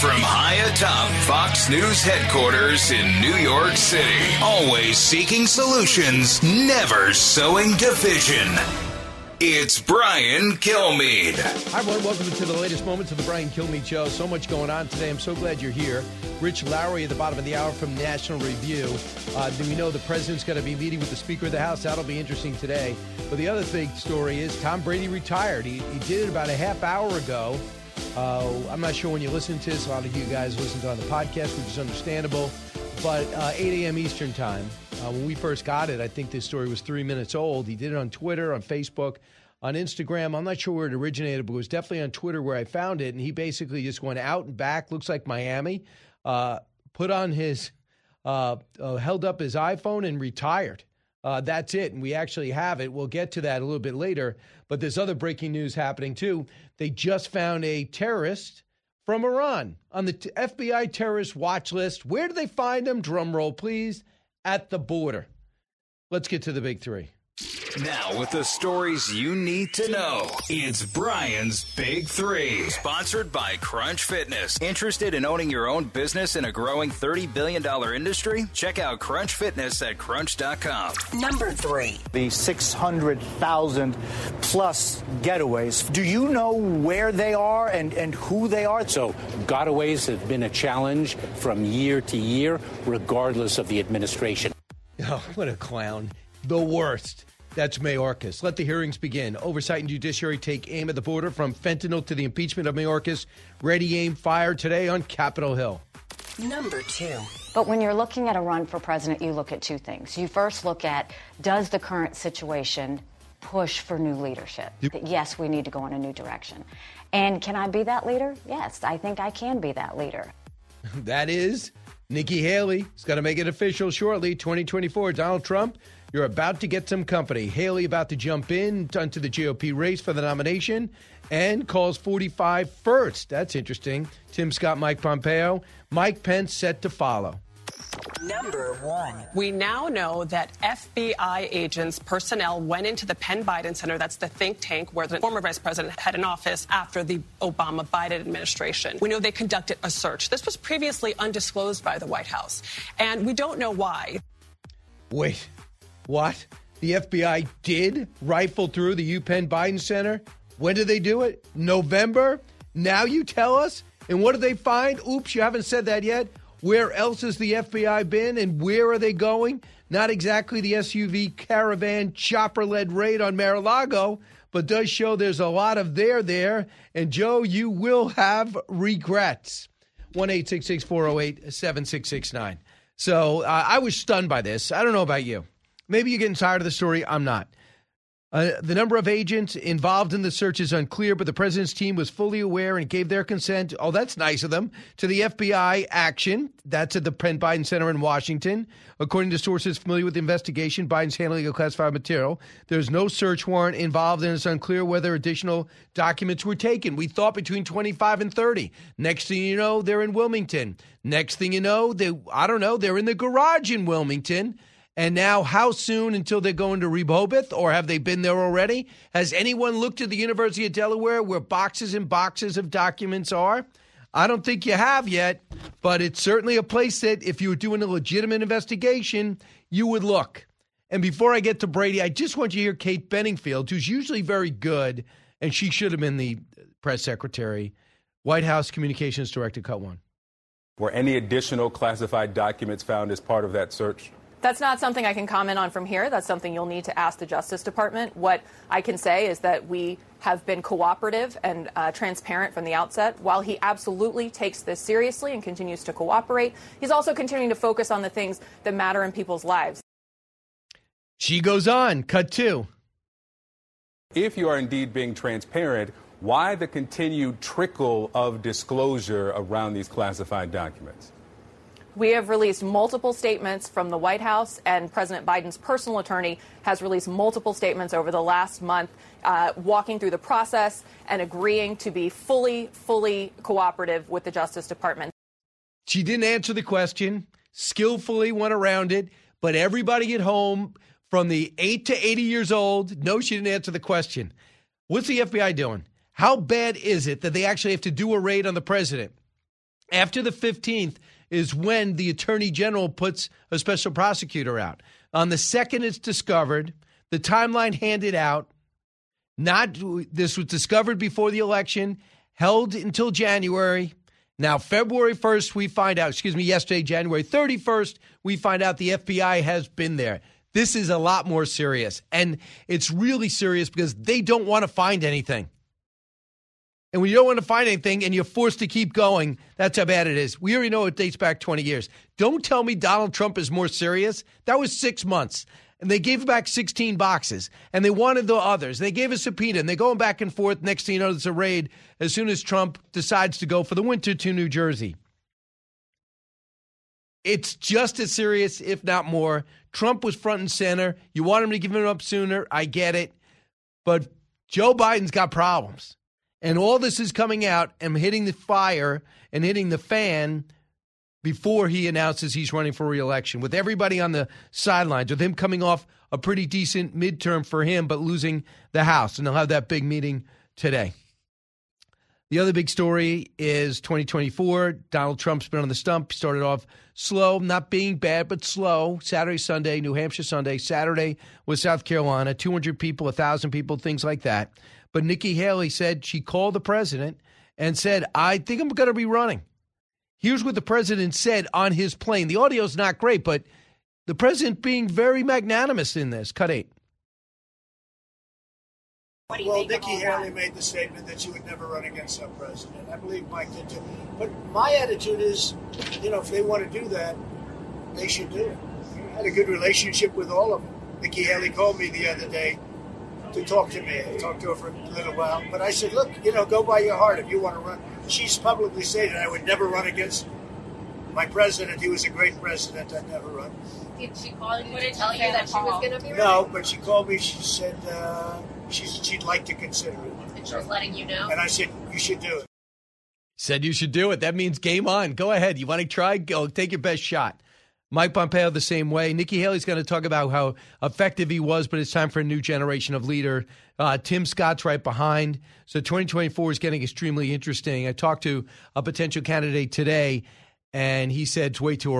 From high atop Fox News headquarters in New York City, always seeking solutions, never sowing division. It's Brian Kilmeade. Hi, everyone. Welcome to the latest moments of the Brian Kilmeade Show. So much going on today. I'm so glad you're here. Rich Lowry at the bottom of the hour from National Review. Do we know the president's going to be meeting with the Speaker of the House? That'll be interesting today. But the other big story is Tom Brady retired. He did it about a half hour ago. I'm not sure when you listen to this. A lot of you guys listen to it on the podcast, which is understandable. But 8 a.m. Eastern time. When we first got it, I think this story was 3 minutes old. He did it on Twitter, on Facebook, on Instagram. I'm not sure where it originated, but it was definitely on Twitter where I found it. And he basically just went out and back, looks like Miami, put on his, held up his iPhone and retired. That's it. And we actually have it. We'll get to that a little bit later. But there's other breaking news happening, too. They just found a terrorist from Iran on the FBI terrorist watch list. Where do they find him? Drum roll, please. At the border. Let's get to the big three. Now, with the stories you need to know, it's Brian's Big Three. Sponsored by Crunch Fitness. Interested in owning your own business in a growing $30 billion industry? Check out Crunch Fitness at crunch.com. Number 3. The 600,000 plus getaways. Do you know where they are and who they are? So gotaways have been a challenge from year to year, regardless of the administration. Oh, what a clown. The worst. That's Mayorkas. Let the hearings begin. Oversight and Judiciary take aim at the border from fentanyl to the impeachment of Mayorkas. Ready, aim, fire today on Capitol Hill. Number 2. But when you're looking at a run for president, you look at two things. You first look at, does the current situation push for new leadership? Yes, we need to go in a new direction. And can I be that leader? Yes, I think I can be that leader. That is Nikki Haley. He's going to make it official shortly. 2024, Donald Trump, you're about to get some company. Haley about to jump in onto the GOP race for the nomination and calls 45 first. That's interesting. Tim Scott, Mike Pompeo. Mike Pence set to follow. Number 1. We now know that FBI agents, personnel, went into the Penn Biden Center. That's the think tank where the former vice president had an office after the Obama-Biden administration. We know they conducted a search. This was previously undisclosed by the White House, and we don't know why. Wait, what? The FBI did rifle through the UPenn Biden Center? When did they do it? November? Now you tell us? And what did they find? Oops, you haven't said that yet. Where else has the FBI been and where are they going? Not exactly the SUV caravan chopper-led raid on Mar-a-Lago, but does show there's a lot of there. And, Joe, you will have regrets. 1-866-408-7669. So I was stunned by this. I don't know about you. Maybe you're getting tired of the story. I'm not. The number of agents involved in the search is unclear, but the president's team was fully aware and gave their consent. Oh, that's nice of them. To the FBI action. That's at the Penn Biden Center in Washington. According to sources familiar with the investigation, Biden's handling of classified material. There's no search warrant involved, and it's unclear whether additional documents were taken. We thought between 25 and 30. Next thing you know, they're in Wilmington. Next thing you know, they're in the garage in Wilmington. And now, how soon until they're going to Rehoboth, or have they been there already? Has anyone looked at the University of Delaware where boxes and boxes of documents are? I don't think you have yet, but it's certainly a place that if you were doing a legitimate investigation, you would look. And before I get to Brady, I just want you to hear Kate Benningfield, who's usually very good, and she should have been the press secretary, White House Communications Director, cut one. Were any additional classified documents found as part of that search? That's not something I can comment on from here. That's something you'll need to ask the Justice Department. What I can say is that we have been cooperative and transparent from the outset. While he absolutely takes this seriously and continues to cooperate, he's also continuing to focus on the things that matter in people's lives. She goes on, cut two. If you are indeed being transparent, why the continued trickle of disclosure around these classified documents? We have released multiple statements from the White House, and President Biden's personal attorney has released multiple statements over the last month, walking through the process and agreeing to be fully cooperative with the Justice Department. She didn't answer the question, skillfully went around it, but everybody at home from the 8 to 80 years old knows she didn't answer the question. What's the FBI doing? How bad is it that they actually have to do a raid on the president? After the 15th is when the Attorney General puts a special prosecutor out. On the 2nd, it's discovered. The timeline handed out. This was discovered before the election, held until January. Now, February 1st, we find out, yesterday, January 31st, we find out the FBI has been there. This is a lot more serious. And it's really serious because they don't want to find anything. And when you don't want to find anything and you're forced to keep going, that's how bad it is. We already know it dates back 20 years. Don't tell me Donald Trump is more serious. That was 6 months. And they gave back 16 boxes. And they wanted the others. They gave a subpoena. And they're going back and forth. Next thing you know, there's a raid as soon as Trump decides to go for the winter to New Jersey. It's just as serious, if not more. Trump was front and center. You want him to give it up sooner. I get it. But Joe Biden's got problems. And all this is coming out and hitting the fire and hitting the fan before he announces he's running for re-election, with everybody on the sidelines, with him coming off a pretty decent midterm for him, but losing the House. And they'll have that big meeting today. The other big story is 2024. Donald Trump's been on the stump. He started off slow, not being bad, but slow. Saturday, Sunday, New Hampshire Sunday. Saturday was South Carolina, 200 people, 1,000 people, things like that. But Nikki Haley said she called the president and said, I think I'm going to be running. Here's what the president said on his plane. The audio's not great, but the president being very magnanimous in this. Cut 8. Well, Nikki Haley made the statement that she would never run against some president. I believe Mike did too. But my attitude is, if they want to do that, they should do it. I had a good relationship with all of them. Nikki Haley called me the other day to talk to me. I talked to her for a little while. But I said, look, go by your heart if you want to run. She's publicly stated I would never run against my president. He was a great president. I'd never run. Did she call you to tell you that she was going to be running? No, but she called me. She said she'd like to consider it. And she was letting you know? And I said, you should do it. Said you should do it. That means game on. Go ahead. You want to try? Go. Take your best shot. Mike Pompeo the same way. Nikki Haley's going to talk about how effective he was, but it's time for a new generation of leader. Tim Scott's right behind. So 2024 is getting extremely interesting. I talked to a potential candidate today, and he said it's way too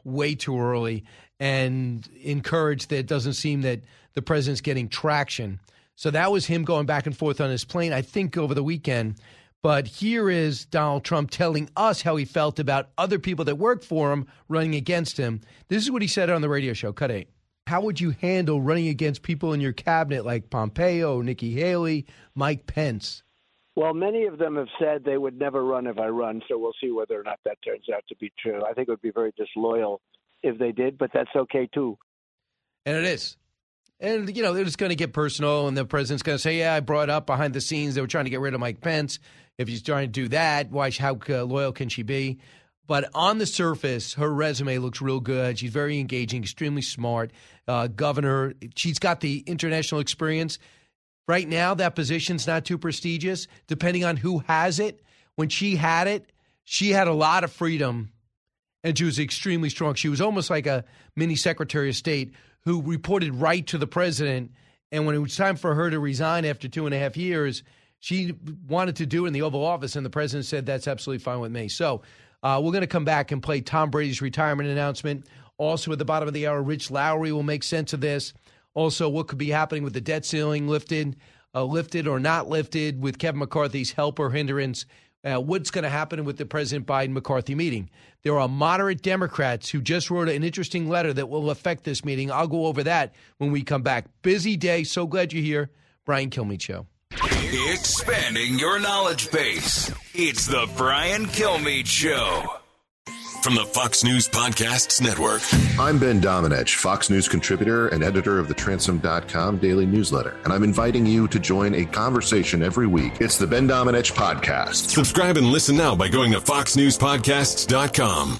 early, and encouraged that it doesn't seem that the president's getting traction. So that was him going back and forth on his plane, I think, over the weekend. But here is Donald Trump telling us how he felt about other people that work for him running against him. This is what he said on the radio show. Cut 8. How would you handle running against people in your cabinet like Pompeo, Nikki Haley, Mike Pence? Well, many of them have said they would never run if I run, so we'll see whether or not that turns out to be true. I think it would be very disloyal if they did, but that's okay, too. And it is. And, they're just going to get personal, and the president's going to say, I brought up behind the scenes they were trying to get rid of Mike Pence. If he's trying to do that, how loyal can she be? But on the surface, her resume looks real good. She's very engaging, extremely smart. Governor, she's got the international experience. Right now, that position's not too prestigious, depending on who has it. When she had it, she had a lot of freedom, and she was extremely strong. She was almost like a mini Secretary of State who reported right to the president. And when it was time for her to resign after 2.5 years, she wanted to do it in the Oval Office, and the president said, that's absolutely fine with me. So we're going to come back and play Tom Brady's retirement announcement. Also, at the bottom of the hour, Rich Lowry will make sense of this. Also, what could be happening with the debt ceiling lifted or not lifted, with Kevin McCarthy's help or hindrance. What's going to happen with the President Biden-McCarthy meeting? There are moderate Democrats who just wrote an interesting letter that will affect this meeting. I'll go over that when we come back. Busy day. So glad you're here. Brian Kilmeade Show. Expanding your knowledge base. It's the Brian Kilmeade Show. From the Fox News Podcasts Network. I'm Ben Domenech, Fox News contributor and editor of the Transom.com daily newsletter, and I'm inviting you to join a conversation every week. It's the Ben Domenech Podcast. Subscribe and listen now by going to foxnewspodcasts.com.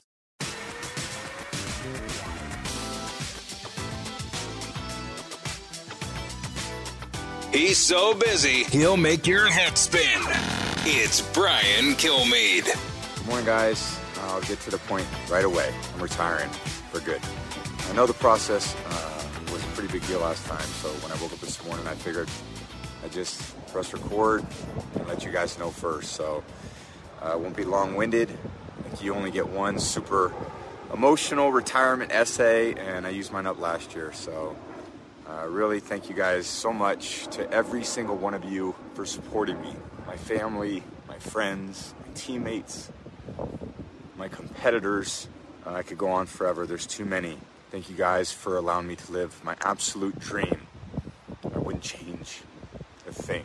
He's so busy, he'll make your head spin. It's Brian Kilmeade. Good morning, guys. I'll get to the point right away. I'm retiring for good. I know the process was a pretty big deal last time, so when I woke up this morning, I figured I'd just press record and let you guys know first. So I won't be long-winded. you only get one super emotional retirement essay, and I used mine up last year. So really thank you guys so much, to every single one of you, for supporting me. My family, my friends, my teammates, my competitors. I could go on forever. There's too many. Thank you guys for allowing me to live my absolute dream. I wouldn't change a thing.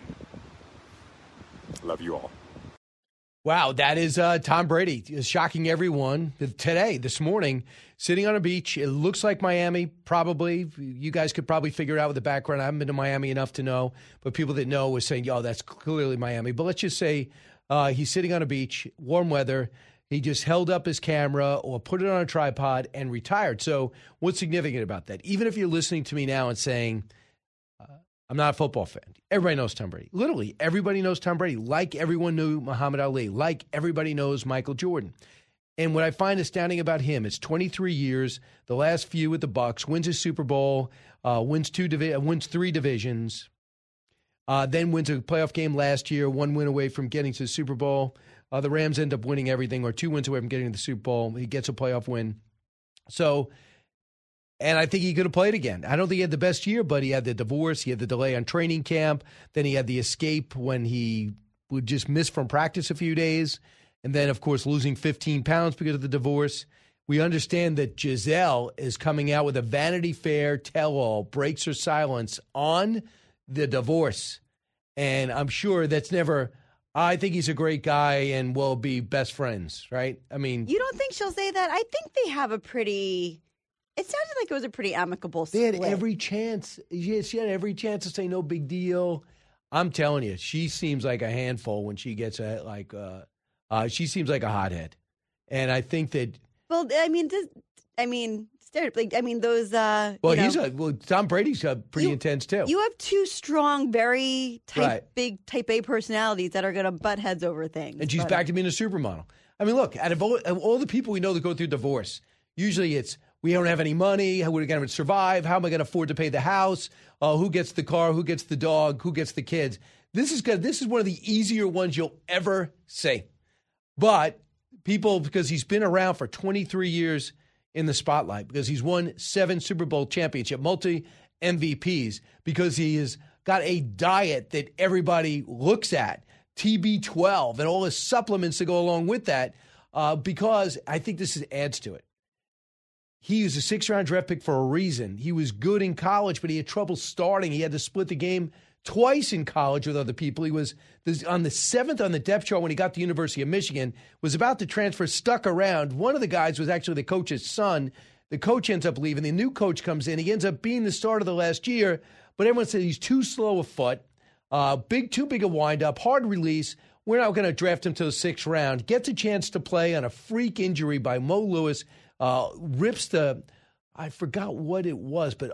Love you all. Wow, that is Tom Brady, shocking everyone today, this morning, sitting on a beach. It looks like Miami, probably. You guys could probably figure it out with the background. I haven't been to Miami enough to know, but people that know were saying, "Yo, that's clearly Miami." But let's just say he's sitting on a beach, warm weather. He just held up his camera or put it on a tripod and retired. So what's significant about that? Even if you're listening to me now and saying, I'm not a football fan, everybody knows Tom Brady. Literally, everybody knows Tom Brady, like everyone knew Muhammad Ali, like everybody knows Michael Jordan. And what I find astounding about him, it's 23 years, the last few with the Bucs, wins a Super Bowl, wins 3 divisions, then wins a playoff game last year, 1 win away from getting to the Super Bowl. The Rams end up winning everything, or 2 wins away from getting to the Super Bowl. He gets a playoff win. So, and I think he could have played again. I don't think he had the best year, but he had the divorce. He had the delay on training camp. Then he had the escape when he would just miss from practice a few days. And then, of course, losing 15 pounds because of the divorce. We understand that Giselle is coming out with a Vanity Fair tell-all, breaks her silence on the divorce. And I'm sure that's never, I think he's a great guy and we'll be best friends, right? I mean. You don't think she'll say that? I think they have a pretty, it sounded like it was a pretty amicable split. They had every chance. She had every chance to say no big deal. I'm telling you, she seems like a handful when she gets she seems like a hothead. And I think that. Well, those. Tom Brady's pretty intense too. You have 2 strong, very big type A personalities that are going to butt heads over things. And she's back to being a supermodel. I mean, look, out of all the people we know that go through divorce, usually it's, we don't have any money. How are we going to survive? How am I going to afford to pay the house? Who gets the car? Who gets the dog? Who gets the kids? This is good. This is one of the easier ones you'll ever say. But people, because he's been around for 23 years in the spotlight, because he's won 7 Super Bowl championship, multi-MVPs, because he has got a diet that everybody looks at, TB12, and all the supplements that go along with that, because I think this adds to it. He was a 6th-round draft pick for a reason. He was good in college, but he had trouble starting. He had to split the game twice in college with other people. He was on the 7th on the depth chart when he got to the University of Michigan, was about to transfer, stuck around. One of the guys was actually the coach's son. The coach ends up leaving. The new coach comes in. He ends up being the starter the last year, but everyone said he's too slow a foot, too big a windup, hard release. We're not going to draft him to the 6th round. Gets a chance to play on a freak injury by Mo Lewis, rips the, I forgot what it was, but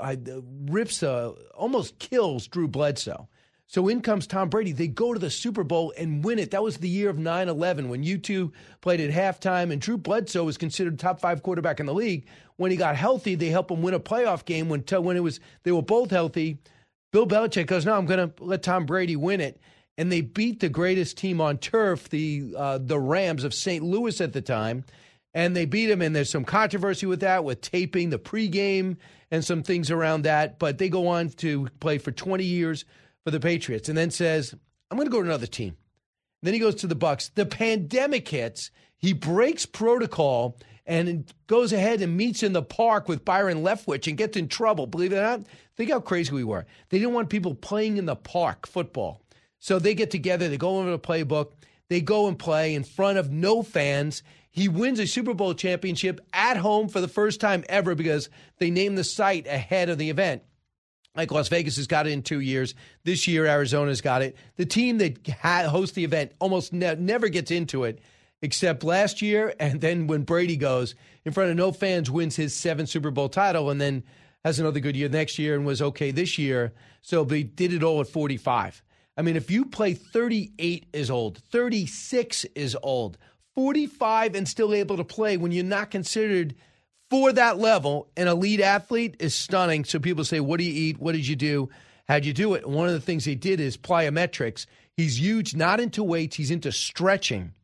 almost kills Drew Bledsoe. So in comes Tom Brady. They go to the Super Bowl and win it. That was the year of 9/11 when U2 played at halftime, and Drew Bledsoe was considered top 5 quarterback in the league. When he got healthy, they helped him win a playoff game. When they were both healthy, Bill Belichick goes, "No, I'm going to let Tom Brady win it." And they beat the greatest team on turf, the Rams of St. Louis at the time. And they beat him, and there's some controversy with that, with taping the pregame and some things around that. But they go on to play for 20 years for the Patriots, and then says, I'm going to go to another team. And then he goes to the Bucs. The pandemic hits. He breaks protocol and goes ahead and meets in the park with Byron Leftwich and gets in trouble. Believe it or not, think how crazy we were. They didn't want people playing in the park football. So they get together. They go over the playbook. They go and play in front of no fans. He wins a Super Bowl championship at home for the first time ever because they named the site ahead of the event. Like Las Vegas has got it in 2 years. This year, Arizona's got it. The team that hosts the event almost never gets into it, except last year. And then when Brady goes in front of no fans, wins his 7th Super Bowl title, and then has another good year next year and was okay this year. So they did it all at 45. I mean, if you play 38 is old, 36 is old, 45 and still able to play when you're not considered for that level, an elite athlete is stunning. So people say, what do you eat? What did you do? How'd you do it? And one of the things they did is plyometrics. He's huge, not into weights. He's into stretching.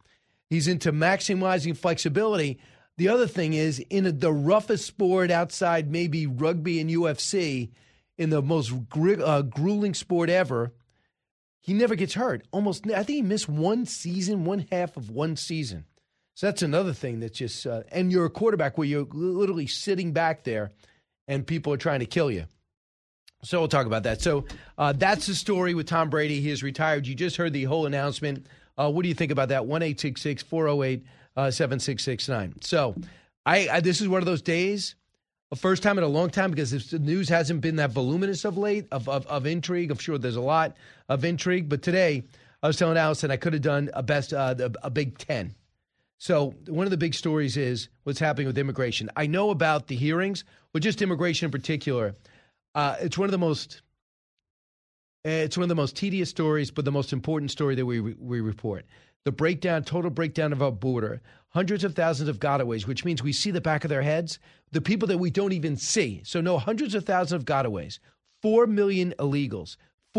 He's into maximizing flexibility. The other thing is, in the roughest sport outside maybe rugby and UFC, in the most grueling sport ever, he never gets hurt. I think he missed one half of one season. So that's another thing that's just and you're a quarterback where you're literally sitting back there and people are trying to kill you. So we'll talk about that. So that's the story with Tom Brady. He is retired. You just heard the whole announcement. What do you think about that? 1-866-408-7669. So this is one of those days, a first time in a long time, because the news hasn't been that voluminous of late, of intrigue. I'm sure there's a lot of intrigue. But today, I was telling Allison I could have done a Big Ten. So one of the big stories is what's happening with immigration. I know about the hearings, but just immigration in particular. It's one of the most tedious stories, but the most important story that we report. The total breakdown of our border. Hundreds of thousands of gotaways, which means we see the back of their heads. The people that we don't even see. So no, hundreds of thousands of gotaways. 4 million illegals.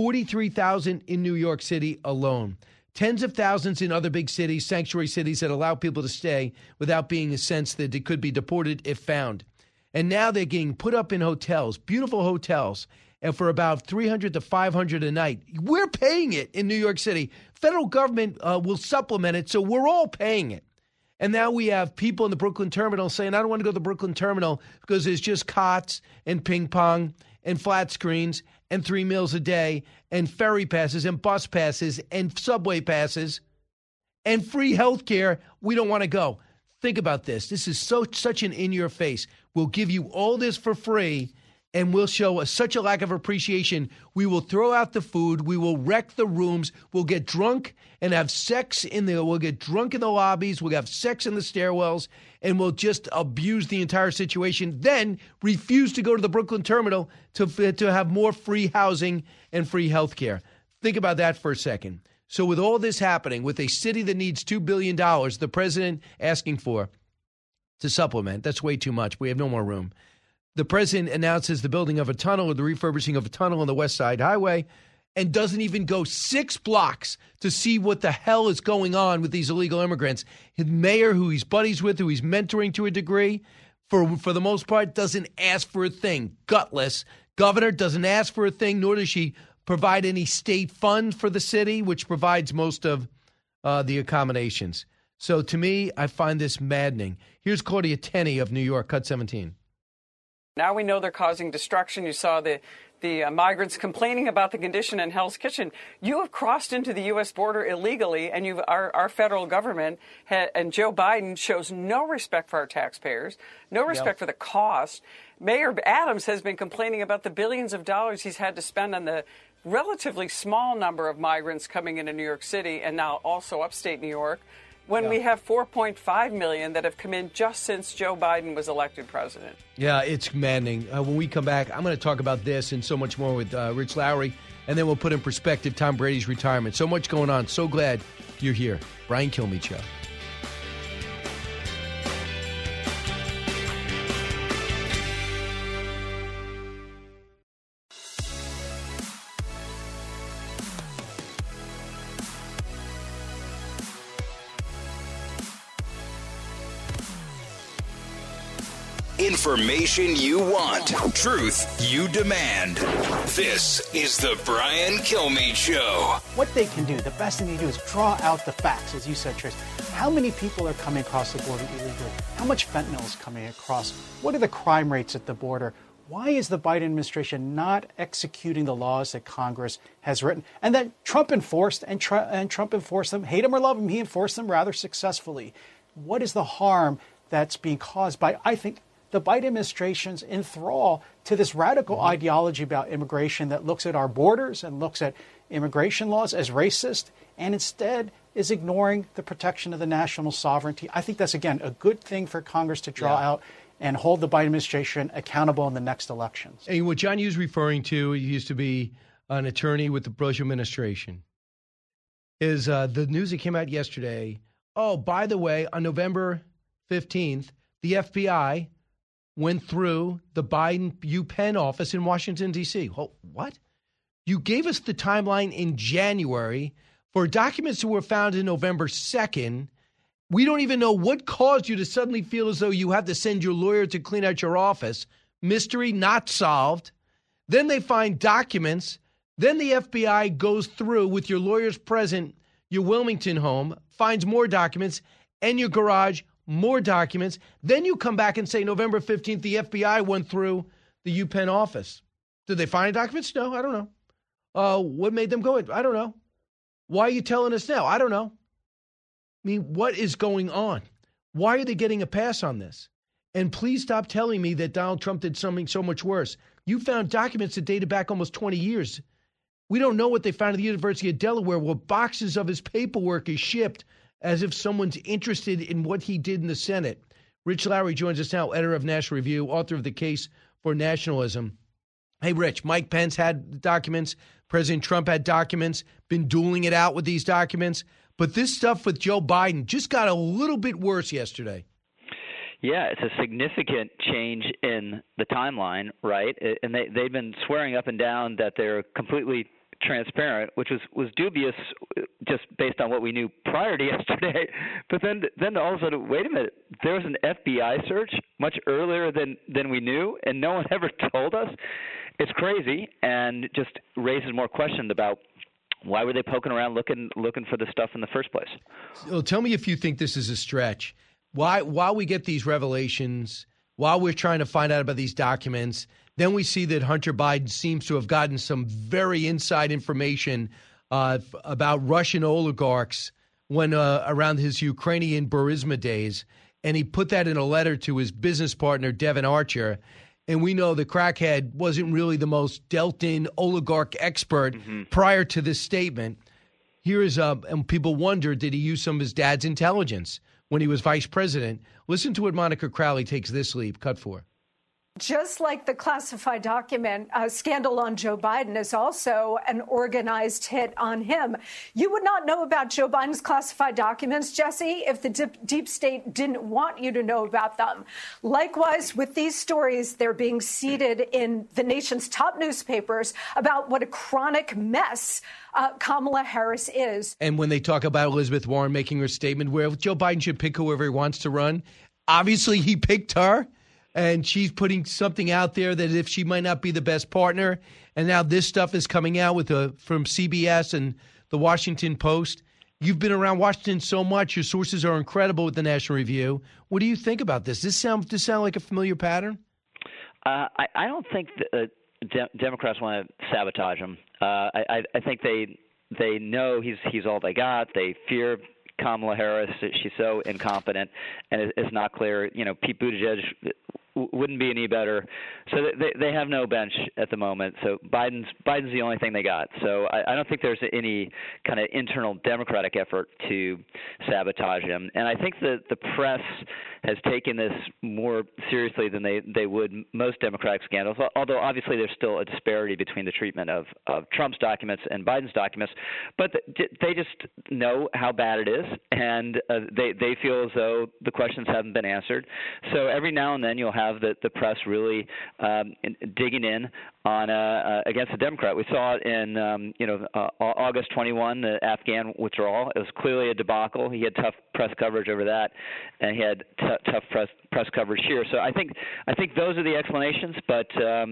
43,000 in New York City alone. Tens of thousands in other big cities, sanctuary cities that allow people to stay without being a sense that they could be deported if found. And now they're getting put up in hotels, beautiful hotels, and for about $300 to $500 a night. We're paying it in New York City. Federal government will supplement it, so we're all paying it. And now we have people in the Brooklyn Terminal saying, I don't want to go to the Brooklyn Terminal because there's just cots and ping pong and flat screens and 3 meals a day and ferry passes and bus passes and subway passes and free health care. We don't want to go. Think about this. This is such an in-your-face. We'll give you all this for free, and we'll show such a lack of appreciation. We will throw out the food. We will wreck the rooms. We'll get drunk and have sex we'll get drunk in the lobbies. We'll have sex in the stairwells, and we'll just abuse the entire situation. Then refuse to go to the Brooklyn Terminal to have more free housing and free health care. Think about that for a second. So with all this happening, with a city that needs $2 billion, the president asking for to supplement, that's way too much. We have no more room. The president announces the building of a tunnel or the refurbishing of a tunnel on the West Side Highway and doesn't even go 6 blocks to see what the hell is going on with these illegal immigrants. His mayor, who he's buddies with, who he's mentoring to a degree, for the most part, doesn't ask for a thing. Gutless. Governor doesn't ask for a thing, nor does she provide any state fund for the city, which provides most of the accommodations. So to me, I find this maddening. Here's Claudia Tenney of New York, Cut 17. Now we know they're causing destruction. You saw the migrants complaining about the condition in Hell's Kitchen. You have crossed into the U.S. border illegally, and our federal government and Joe Biden shows no respect for our taxpayers, no respect for the cost. Mayor Adams has been complaining about the billions of dollars he's had to spend on the relatively small number of migrants coming into New York City and now also upstate New York, when we have 4.5 million that have come in just since Joe Biden was elected president. Yeah, it's maddening. When we come back, I'm going to talk about this and so much more with Rich Lowry, and then we'll put in perspective Tom Brady's retirement. So much going on. So glad you're here. Brian Kilmeade Show. Information you want. Truth you demand. This is the Brian Kilmeade Show. What they can do, the best thing they do is draw out the facts, as you said, Trish. How many people are coming across the border illegally? How much fentanyl is coming across? What are the crime rates at the border? Why is the Biden administration not executing the laws that Congress has written and that Trump enforced and Trump enforced them? Hate him or love him, he enforced them rather successfully. What is the harm that's being caused by, I think, the Biden administration's enthrall to this radical ideology about immigration that looks at our borders and looks at immigration laws as racist and instead is ignoring the protection of the national sovereignty? I think that's, again, a good thing for Congress to draw out and hold the Biden administration accountable in the next elections. And what John Yoo is referring to, he used to be an attorney with the Bush administration, is the news that came out yesterday. Oh, by the way, on November 15th, the FBI went through the Biden UPenn office in Washington, D.C. Oh, what? You gave us the timeline in January for documents that were found in November 2nd, We don't even know what caused you to suddenly feel as though you have to send your lawyer to clean out your office. Mystery not solved. Then they find documents. Then the FBI goes through with your lawyers present, your Wilmington home, finds more documents, and your garage, more documents. Then you come back and say November 15th, the FBI went through the UPenn office. Did they find documents? No, I don't know. What made them go in? I don't know. Why are you telling us now? I don't know. I mean, what is going on? Why are they getting a pass on this? And please stop telling me that Donald Trump did something so much worse. You found documents that dated back almost 20 years. We don't know what they found at the University of Delaware, where boxes of his paperwork is shipped as if someone's interested in what he did in the Senate. Rich Lowry joins us now, editor of National Review, author of The Case for Nationalism. Hey, Rich, Mike Pence had documents. President Trump had documents, been dueling it out with these documents. But this stuff with Joe Biden just got a little bit worse yesterday. Yeah, it's a significant change in the timeline, right? And they've been swearing up and down that they're completely transparent, which was dubious just based on what we knew prior to yesterday. But then all of a sudden, wait a minute, there was an FBI search much earlier than we knew, and no one ever told us. It's crazy and just raises more questions about why were they poking around looking for the stuff in the first place? So tell me if you think this is a stretch. While we get these revelations, while we're trying to find out about these documents, then we see that Hunter Biden seems to have gotten some very inside information about Russian oligarchs when around his Ukrainian Burisma days, and he put that in a letter to his business partner, Devon Archer. And we know the crackhead wasn't really the most dealt-in oligarch expert prior to this statement. Here is and people wonder, did he use some of his dad's intelligence when he was vice president? Listen to what Monica Crowley takes this leap. Cut 4. Just like the classified document scandal on Joe Biden is also an organized hit on him. You would not know about Joe Biden's classified documents, Jesse, if the deep state didn't want you to know about them. Likewise, with these stories, they're being seeded in the nation's top newspapers about what a chronic mess Kamala Harris is. And when they talk about Elizabeth Warren making her statement where Joe Biden should pick whoever he wants to run, obviously he picked her. And she's putting something out there that if she might not be the best partner, and now this stuff is coming out from CBS and the Washington Post. You've been around Washington so much; your sources are incredible with the National Review. What do you think about this? Does this sound like a familiar pattern? I don't think Democrats want to sabotage him. I think they know he's all they got. They fear Kamala Harris. She's so incompetent, and it's not clear. Pete Buttigieg wouldn't be any better. So they have no bench at the moment. So Biden's the only thing they got. So I don't think there's any kind of internal Democratic effort to sabotage him. And I think that the press has taken this more seriously than they would most Democratic scandals, although obviously there's still a disparity between the treatment of Trump's documents and Biden's documents. But they just know how bad it is, and they feel as though the questions haven't been answered. So every now and then you'll have the press really digging in on against a Democrat. We saw it in August 21, the Afghan withdrawal. It was clearly a debacle. He had tough press coverage over that, and he had tough press coverage here. So I think those are the explanations. But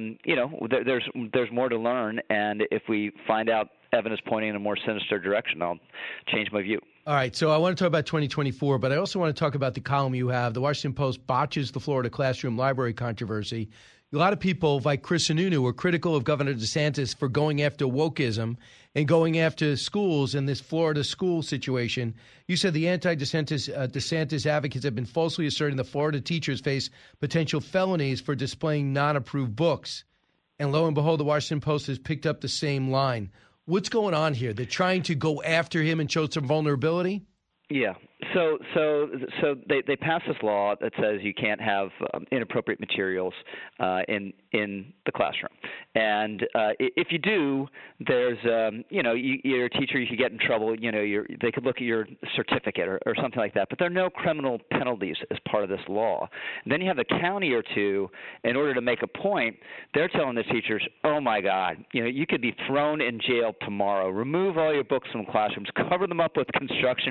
there's more to learn, and if we find out evidence pointing in a more sinister direction, I'll change my view. All right, so I want to talk about 2024, but I also want to talk about the column you have. The Washington Post botches the Florida classroom library controversy. A lot of people, like Chris Sununu, were critical of Governor DeSantis for going after wokeism and going after schools in this Florida school situation. You said the anti-DeSantis advocates have been falsely asserting that Florida teachers face potential felonies for displaying non-approved books. And lo and behold, the Washington Post has picked up the same line. What's going on here? They're trying to go after him and show some vulnerability? Yeah. So they passed this law that says you can't have inappropriate materials in the classroom, and if you do, there's you're a teacher, you could get in trouble. They could look at your certificate or something like that. But there are no criminal penalties as part of this law. And then you have a county or two, in order to make a point, they're telling the teachers, "Oh my God, you could be thrown in jail tomorrow. Remove all your books from classrooms, cover them up with construction paper,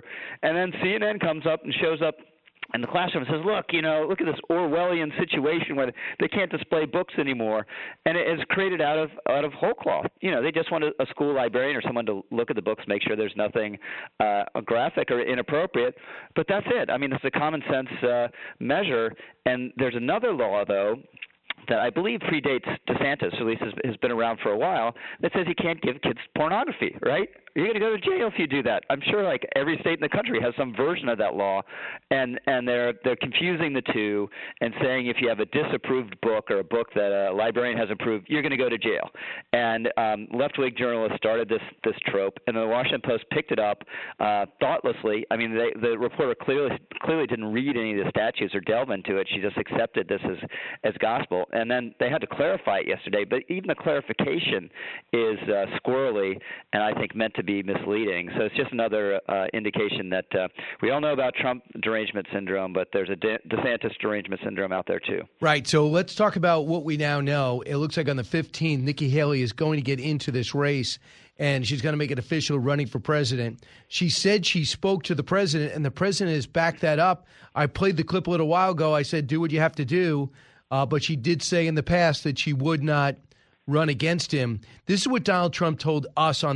And then CNN comes up and shows up in the classroom and says, look at this Orwellian situation where they can't display books anymore. And it is created out of whole cloth. They just want a school librarian or someone to look at the books, make sure there's nothing graphic or inappropriate. But that's it. I mean, it's a common sense measure. And there's another law, though, that I believe predates DeSantis, at least has been around for a while, that says you can't give kids pornography, right? You're going to go to jail if you do that. I'm sure like every state in the country has some version of that law, and they're confusing the two and saying if you have a disapproved book or a book that a librarian has approved, you're going to go to jail. And left-wing journalists started this trope, and the Washington Post picked it up thoughtlessly. I mean, the reporter clearly didn't read any of the statutes or delve into it. She just accepted this as gospel. And then they had to clarify it yesterday, but even the clarification is squirrely and I think meant to be misleading. So it's just another indication that we all know about Trump derangement syndrome, but there's a DeSantis derangement syndrome out there too. Right. So let's talk about what we now know. It looks like on the 15th, Nikki Haley is going to get into this race, and she's going to make it official running for president. She said she spoke to the president, and the president has backed that up. I played the clip a little while ago. I said, do what you have to do. But she did say in the past that she would not run against him. This is what Donald Trump told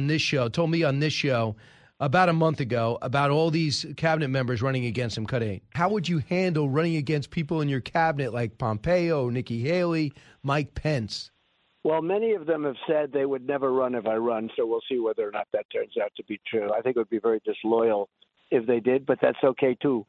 me on this show about a month ago about all these cabinet members running against him. Cut 8. How would you handle running against people in your cabinet like Pompeo, Nikki Haley, Mike Pence? Well, many of them have said they would never run if I run, so we'll see whether or not that turns out to be true. I think it would be very disloyal if they did, but that's okay too.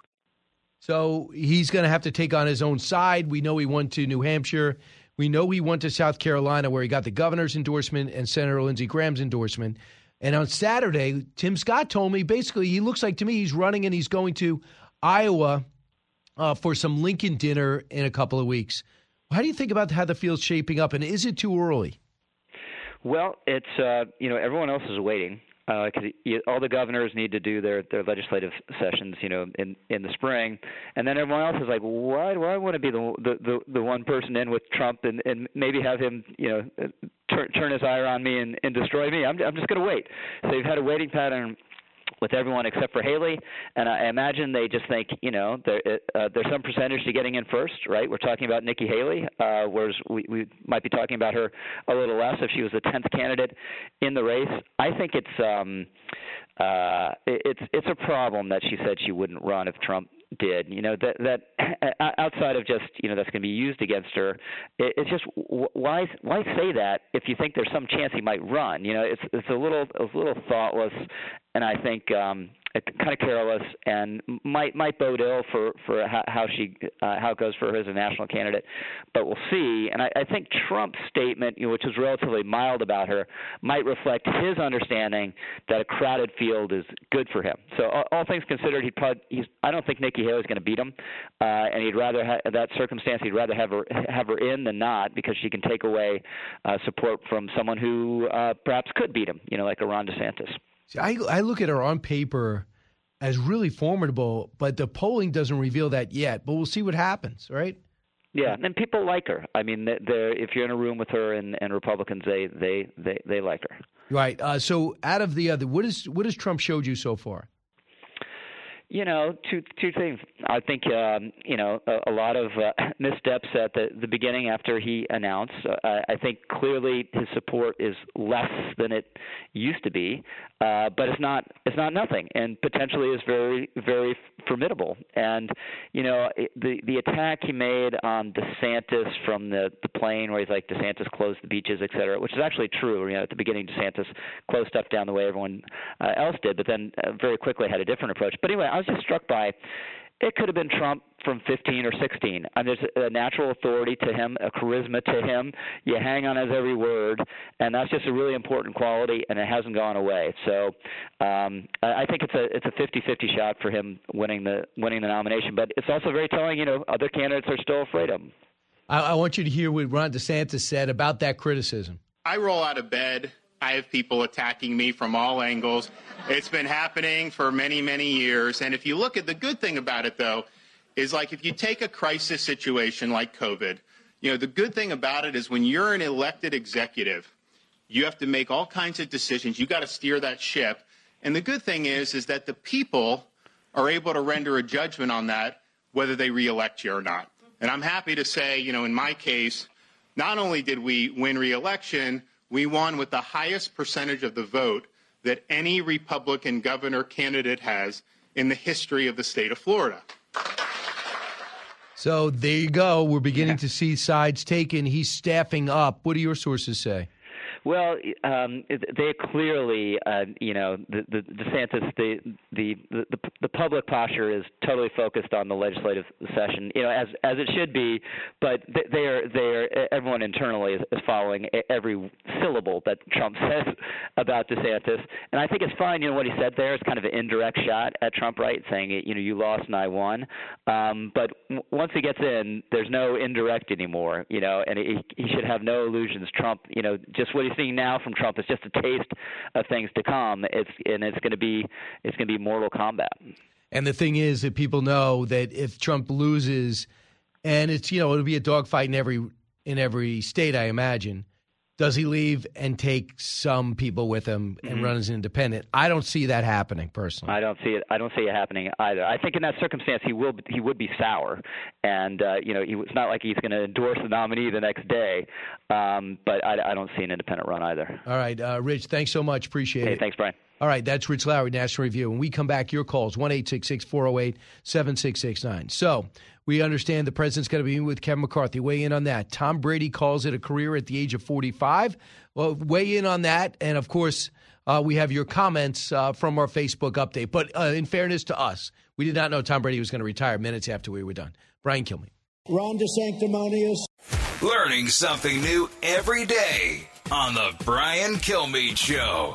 So he's going to have to take on his own side. We know he went to New Hampshire. We know he went to South Carolina where he got the governor's endorsement and Senator Lindsey Graham's endorsement. And on Saturday, Tim Scott told me basically he looks like to me he's running and he's going to Iowa for some Lincoln dinner in a couple of weeks. How do you think about how the field's shaping up, and is it too early? Well, it's everyone else is waiting. Because all the governors need to do their legislative sessions, in the spring, and then everyone else is like, why do I want to be the one person in with Trump and maybe have him, turn his ire on me and destroy me? I'm just going to wait. So you've had a waiting pattern with everyone except for Haley, and I imagine they just think, there's some percentage to getting in first, right? We're talking about Nikki Haley, whereas we might be talking about her a little less if she was the 10th candidate in the race. I think it's a problem that she said she wouldn't run if Trump did. That outside of just that's going to be used against her. It's just why say that if you think there's some chance he might run? It's a little thoughtless, and I think kind of careless, and might bode ill for how it goes for her as a national candidate. But we'll see. And I think Trump's statement, which was relatively mild about her, might reflect his understanding that a crowded field is good for him. So all things considered, I don't think Nikki Haley is going to beat him, and he'd rather that circumstance he'd rather have her in than not, because she can take away support from someone who perhaps could beat him, like a Ron DeSantis. See, I look at her on paper as really formidable, but the polling doesn't reveal that yet. But we'll see what happens, right? Yeah, and people like her. I mean, if you're in a room with her and Republicans, they like her. Right. So out of the other, what has Trump showed you so far? Two things. I think, a lot of missteps at the beginning after he announced. I think clearly his support is less than it used to be, but it's not nothing, and potentially is very, very formidable. And, the attack he made on DeSantis from the plane, where he's like, DeSantis closed the beaches, et cetera, which is actually true. At the beginning, DeSantis closed stuff down the way everyone else did, but then very quickly had a different approach. But anyway, I was just struck by it could have been Trump from 15 or 16. There's a natural authority to him, a charisma to him. You hang on his every word, and that's just a really important quality, and it hasn't gone away. So I think it's a 50-50 shot for him winning the nomination. But it's also very telling. Other candidates are still afraid of him. I want you to hear what Ron DeSantis said about that criticism. I roll out of bed. I have people attacking me from all angles. It's been happening for many, many years. And if you look at the good thing about it, though, is like if you take a crisis situation like COVID, the good thing about it is when you're an elected executive, you have to make all kinds of decisions. You got to steer that ship. And the good thing is that the people are able to render a judgment on that, whether they reelect you or not. And I'm happy to say, you know, in my case, not only did we win re-election, we won with the highest percentage of the vote that any Republican governor candidate has in the history of the state of Florida. So there you go. We're beginning to see sides taken. He's staffing up. What do your sources say? Well, they clearly, the DeSantis, the public posture is totally focused on the legislative session, as it should be. But everyone internally is following every syllable that Trump says about DeSantis, and I think it's fine. What he said there is kind of an indirect shot at Trump, right? Saying, you lost and I won. But once he gets in, there's no indirect anymore, and he should have no illusions. Trump, just what he's seeing now from Trump is just a taste of things to come. It's going to be Mortal Kombat. And the thing is that people know that if Trump loses, and it's it'll be a dogfight in every state, I imagine. Does he leave and take some people with him and run as an independent? I don't see that happening personally. I don't see it happening either. I think in that circumstance he would be sour, and it's not like he's going to endorse the nominee the next day. But I don't see an independent run either. All right, Rich, thanks so much. Appreciate it. Thanks, Brian. All right, that's Rich Lowry, National Review. When we come back, your calls, 1-866-408-7669. So we understand the president's going to be with Kevin McCarthy. Weigh in on that. Tom Brady calls it a career at the age of 45. Well, weigh in on that. And, of course, we have your comments from our Facebook update. But in fairness to us, we did not know Tom Brady was going to retire minutes after we were done. Brian Kilmeade. Ron DeSanctimonious. Learning something new every day on the Brian Kilmeade Show.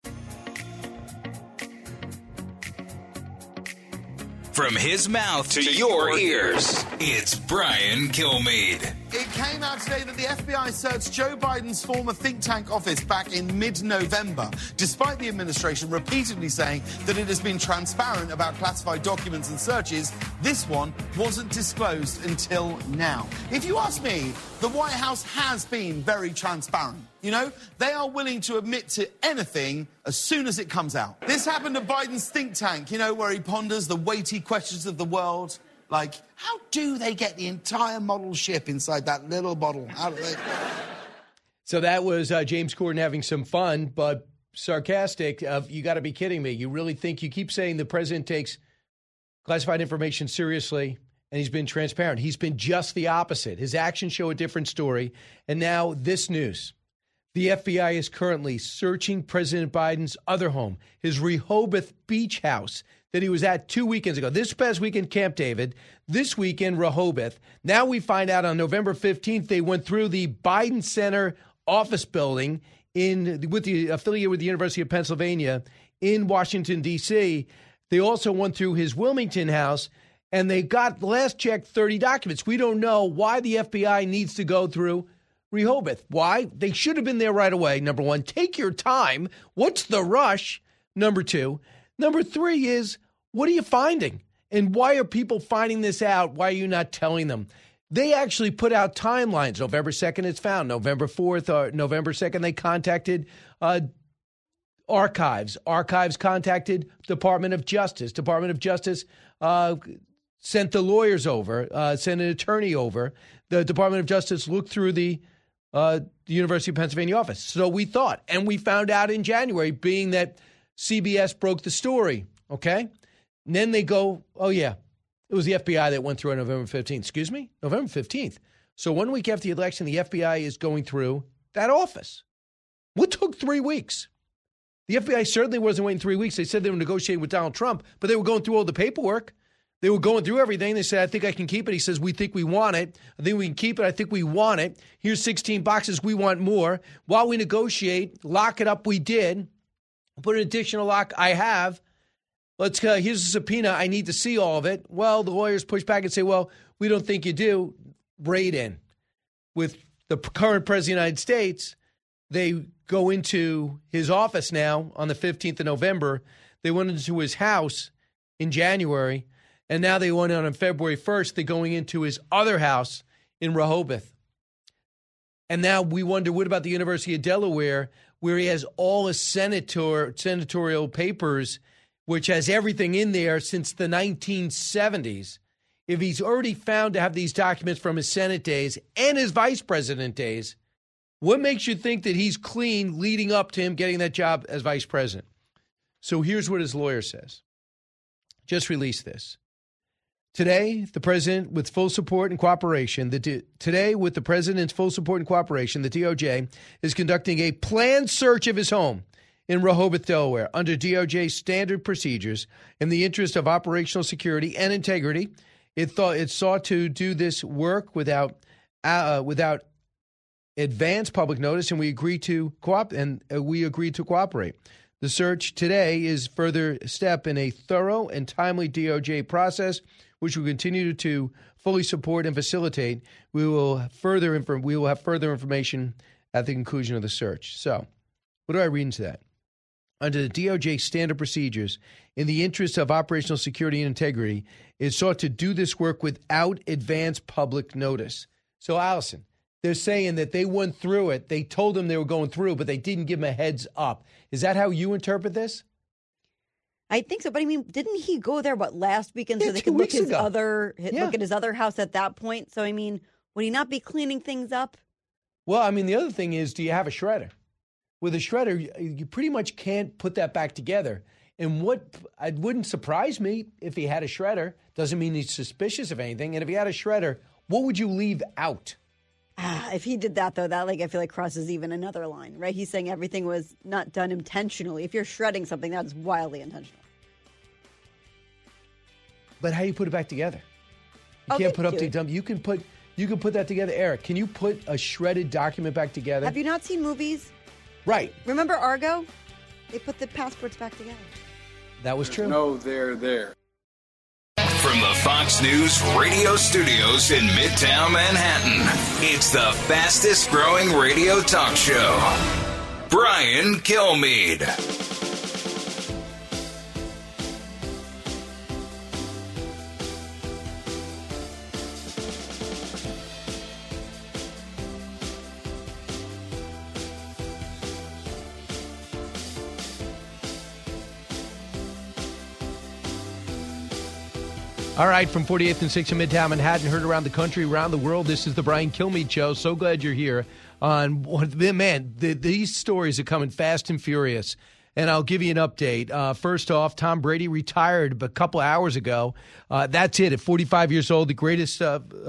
From his mouth to your ears, it's Brian Kilmeade. It came out today that the FBI searched Joe Biden's former think tank office back in mid-November, despite the administration repeatedly saying that it has been transparent about classified documents and searches. This one wasn't disclosed until now. If you ask me, the White House has been very transparent. They are willing to admit to anything as soon as it comes out. This happened at Biden's think tank, where he ponders the weighty questions of the world. Like, how do they get the entire model ship inside that little bottle? How do they? So that was James Corden having some fun, but sarcastic. You got to be kidding me. You really think you keep saying the president takes classified information seriously and he's been transparent. He's been just the opposite. His actions show a different story. And now this news. The FBI is currently searching President Biden's other home, his Rehoboth beach house that he was at 2 weekends ago. This past weekend, Camp David. This weekend, Rehoboth. Now we find out on November 15th, they went through the Biden Center office building affiliated with the University of Pennsylvania in Washington, D.C. They also went through his Wilmington house, and they got, last check, 30 documents. We don't know why the FBI needs to go through Rehoboth. Why? They should have been there right away. Number one, take your time. What's the rush? Number two. Number three is, what are you finding? And why are people finding this out? Why are you not telling them? They actually put out timelines. November 2nd, it's found. November 4th or November 2nd, they contacted Archives. Archives contacted Department of Justice. Department of Justice sent the lawyers over, sent an attorney over. The Department of Justice looked through the University of Pennsylvania office. So we thought, and we found out in January, being that CBS broke the story, okay? And then they go, oh, yeah, it was the FBI that went through on November 15th. Excuse me? November 15th. So 1 week after the election, the FBI is going through that office. What took 3 weeks? The FBI certainly wasn't waiting 3 weeks. They said they were negotiating with Donald Trump, but they were going through all the paperwork. They were going through everything. They said, I think I can keep it. He says, we think we want it. I think we can keep it. I think we want it. Here's 16 boxes. We want more. While we negotiate, lock it up. We did. Put an additional lock. I have. Here's a subpoena. I need to see all of it. Well, the lawyers push back and say, well, we don't think you do. Raid in. With the current president of the United States, they go into his office now on the 15th of November. They went into his house in January. And now they went on February 1st. They're going into his other house in Rehoboth. And now we wonder, what about the University of Delaware, where he has all his senatorial papers which has everything in there since the 1970s, if he's already found to have these documents from his Senate days and his vice president days, what makes you think that he's clean leading up to him getting that job as vice president? So here's what his lawyer says. Just released this. Today, the president, with full support and cooperation, the DOJ is conducting a planned search of his home in Rehoboth, Delaware, under DOJ standard procedures in the interest of operational security and integrity. It sought to do this work without advance public notice, and we agreed to cooperate. The search today is further step in a thorough and timely DOJ process, which will continue to fully support and facilitate. We will have further information at the conclusion of the search. So, what do I read into that? Under the DOJ standard procedures, in the interest of operational security and integrity, it sought to do this work without advance public notice. So, Allison, they're saying that they went through it. They told them they were going through, but they didn't give them a heads up. Is that how you interpret this? I think so. But I mean, didn't he go there, last weekend so they could look at his other house at that point? So, I mean, would he not be cleaning things up? Well, I mean, the other thing is, do you have a shredder? With a shredder, you pretty much can't put that back together. And it wouldn't surprise me if he had a shredder. Doesn't mean he's suspicious of anything. And if he had a shredder, what would you leave out? If he did that, though, that I feel like crosses even another line, right? He's saying everything was not done intentionally. If you're shredding something, that's wildly intentional. But how do you put it back together? You can't put up the dump. You can put that together. Eric, can you put a shredded document back together? Have you not seen movies? Right. Remember Argo? They put the passports back together. That was true. No, they're there. From the Fox News radio studios in Midtown Manhattan, it's the fastest growing radio talk show. Brian Kilmeade. All right, from 48th and 6th in Midtown Manhattan, heard around the country, around the world, this is the Brian Kilmeade Show. So glad you're here. These stories are coming fast and furious, and I'll give you an update. First off, Tom Brady retired a couple hours ago. That's it. At 45 years old, the greatest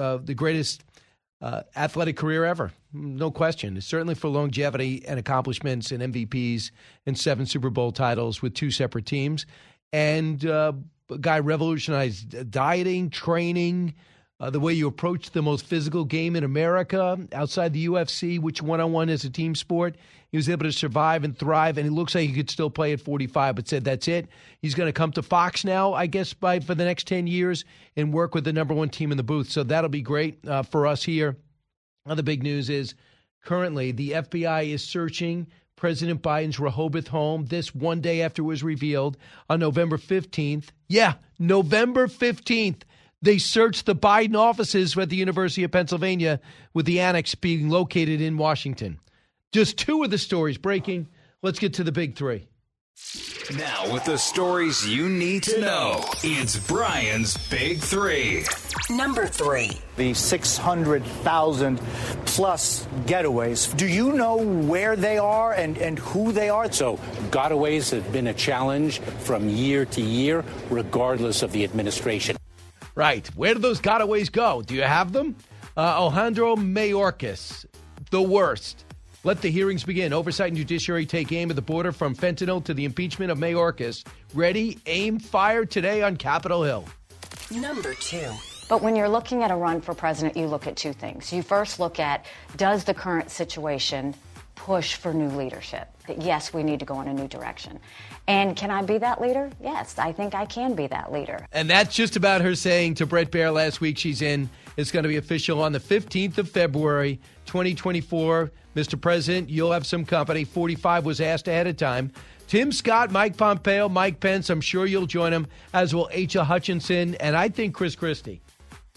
athletic career ever. No question. It's certainly for longevity and accomplishments and MVPs and 7 Super Bowl titles with 2 separate teams. And guy revolutionized dieting, training, the way you approach the most physical game in America outside the UFC, which one-on-one is a team sport. He was able to survive and thrive, and he looks like he could still play at 45, but said that's it. He's going to come to Fox now, I guess, for the next 10 years and work with the number 1 team in the booth. So that'll be great for us here. Other big news is currently the FBI is searching President Biden's Rehoboth home this one day after it was revealed on November 15th. Yeah, November 15th. They searched the Biden offices at the University of Pennsylvania, with the annex being located in Washington. Just 2 of the stories breaking. Let's get to the big 3. Now, with the stories you need to know, it's Brian's Big 3. Number 3. The 600,000 plus getaways. Do you know where they are and who they are? So gotaways have been a challenge from year to year, regardless of the administration. Right. Where do those gotaways go? Do you have them? Alejandro Mayorkas, the worst. Let the hearings begin. Oversight and Judiciary take aim at the border from fentanyl to the impeachment of Mayorkas. Ready, aim, fire today on Capitol Hill. Number 2. But when you're looking at a run for president, you look at 2 things. You first look at, does the current situation push for new leadership? That yes, we need to go in a new direction. And can I be that leader? Yes, I think I can be that leader. And that's just about her saying to Bret Baier last week she's in. It's going to be official on the 15th of February, 2024. Mr. President, you'll have some company. 45 was asked ahead of time. Tim Scott, Mike Pompeo, Mike Pence, I'm sure you'll join them, as will Asa Hutchinson, and I think Chris Christie.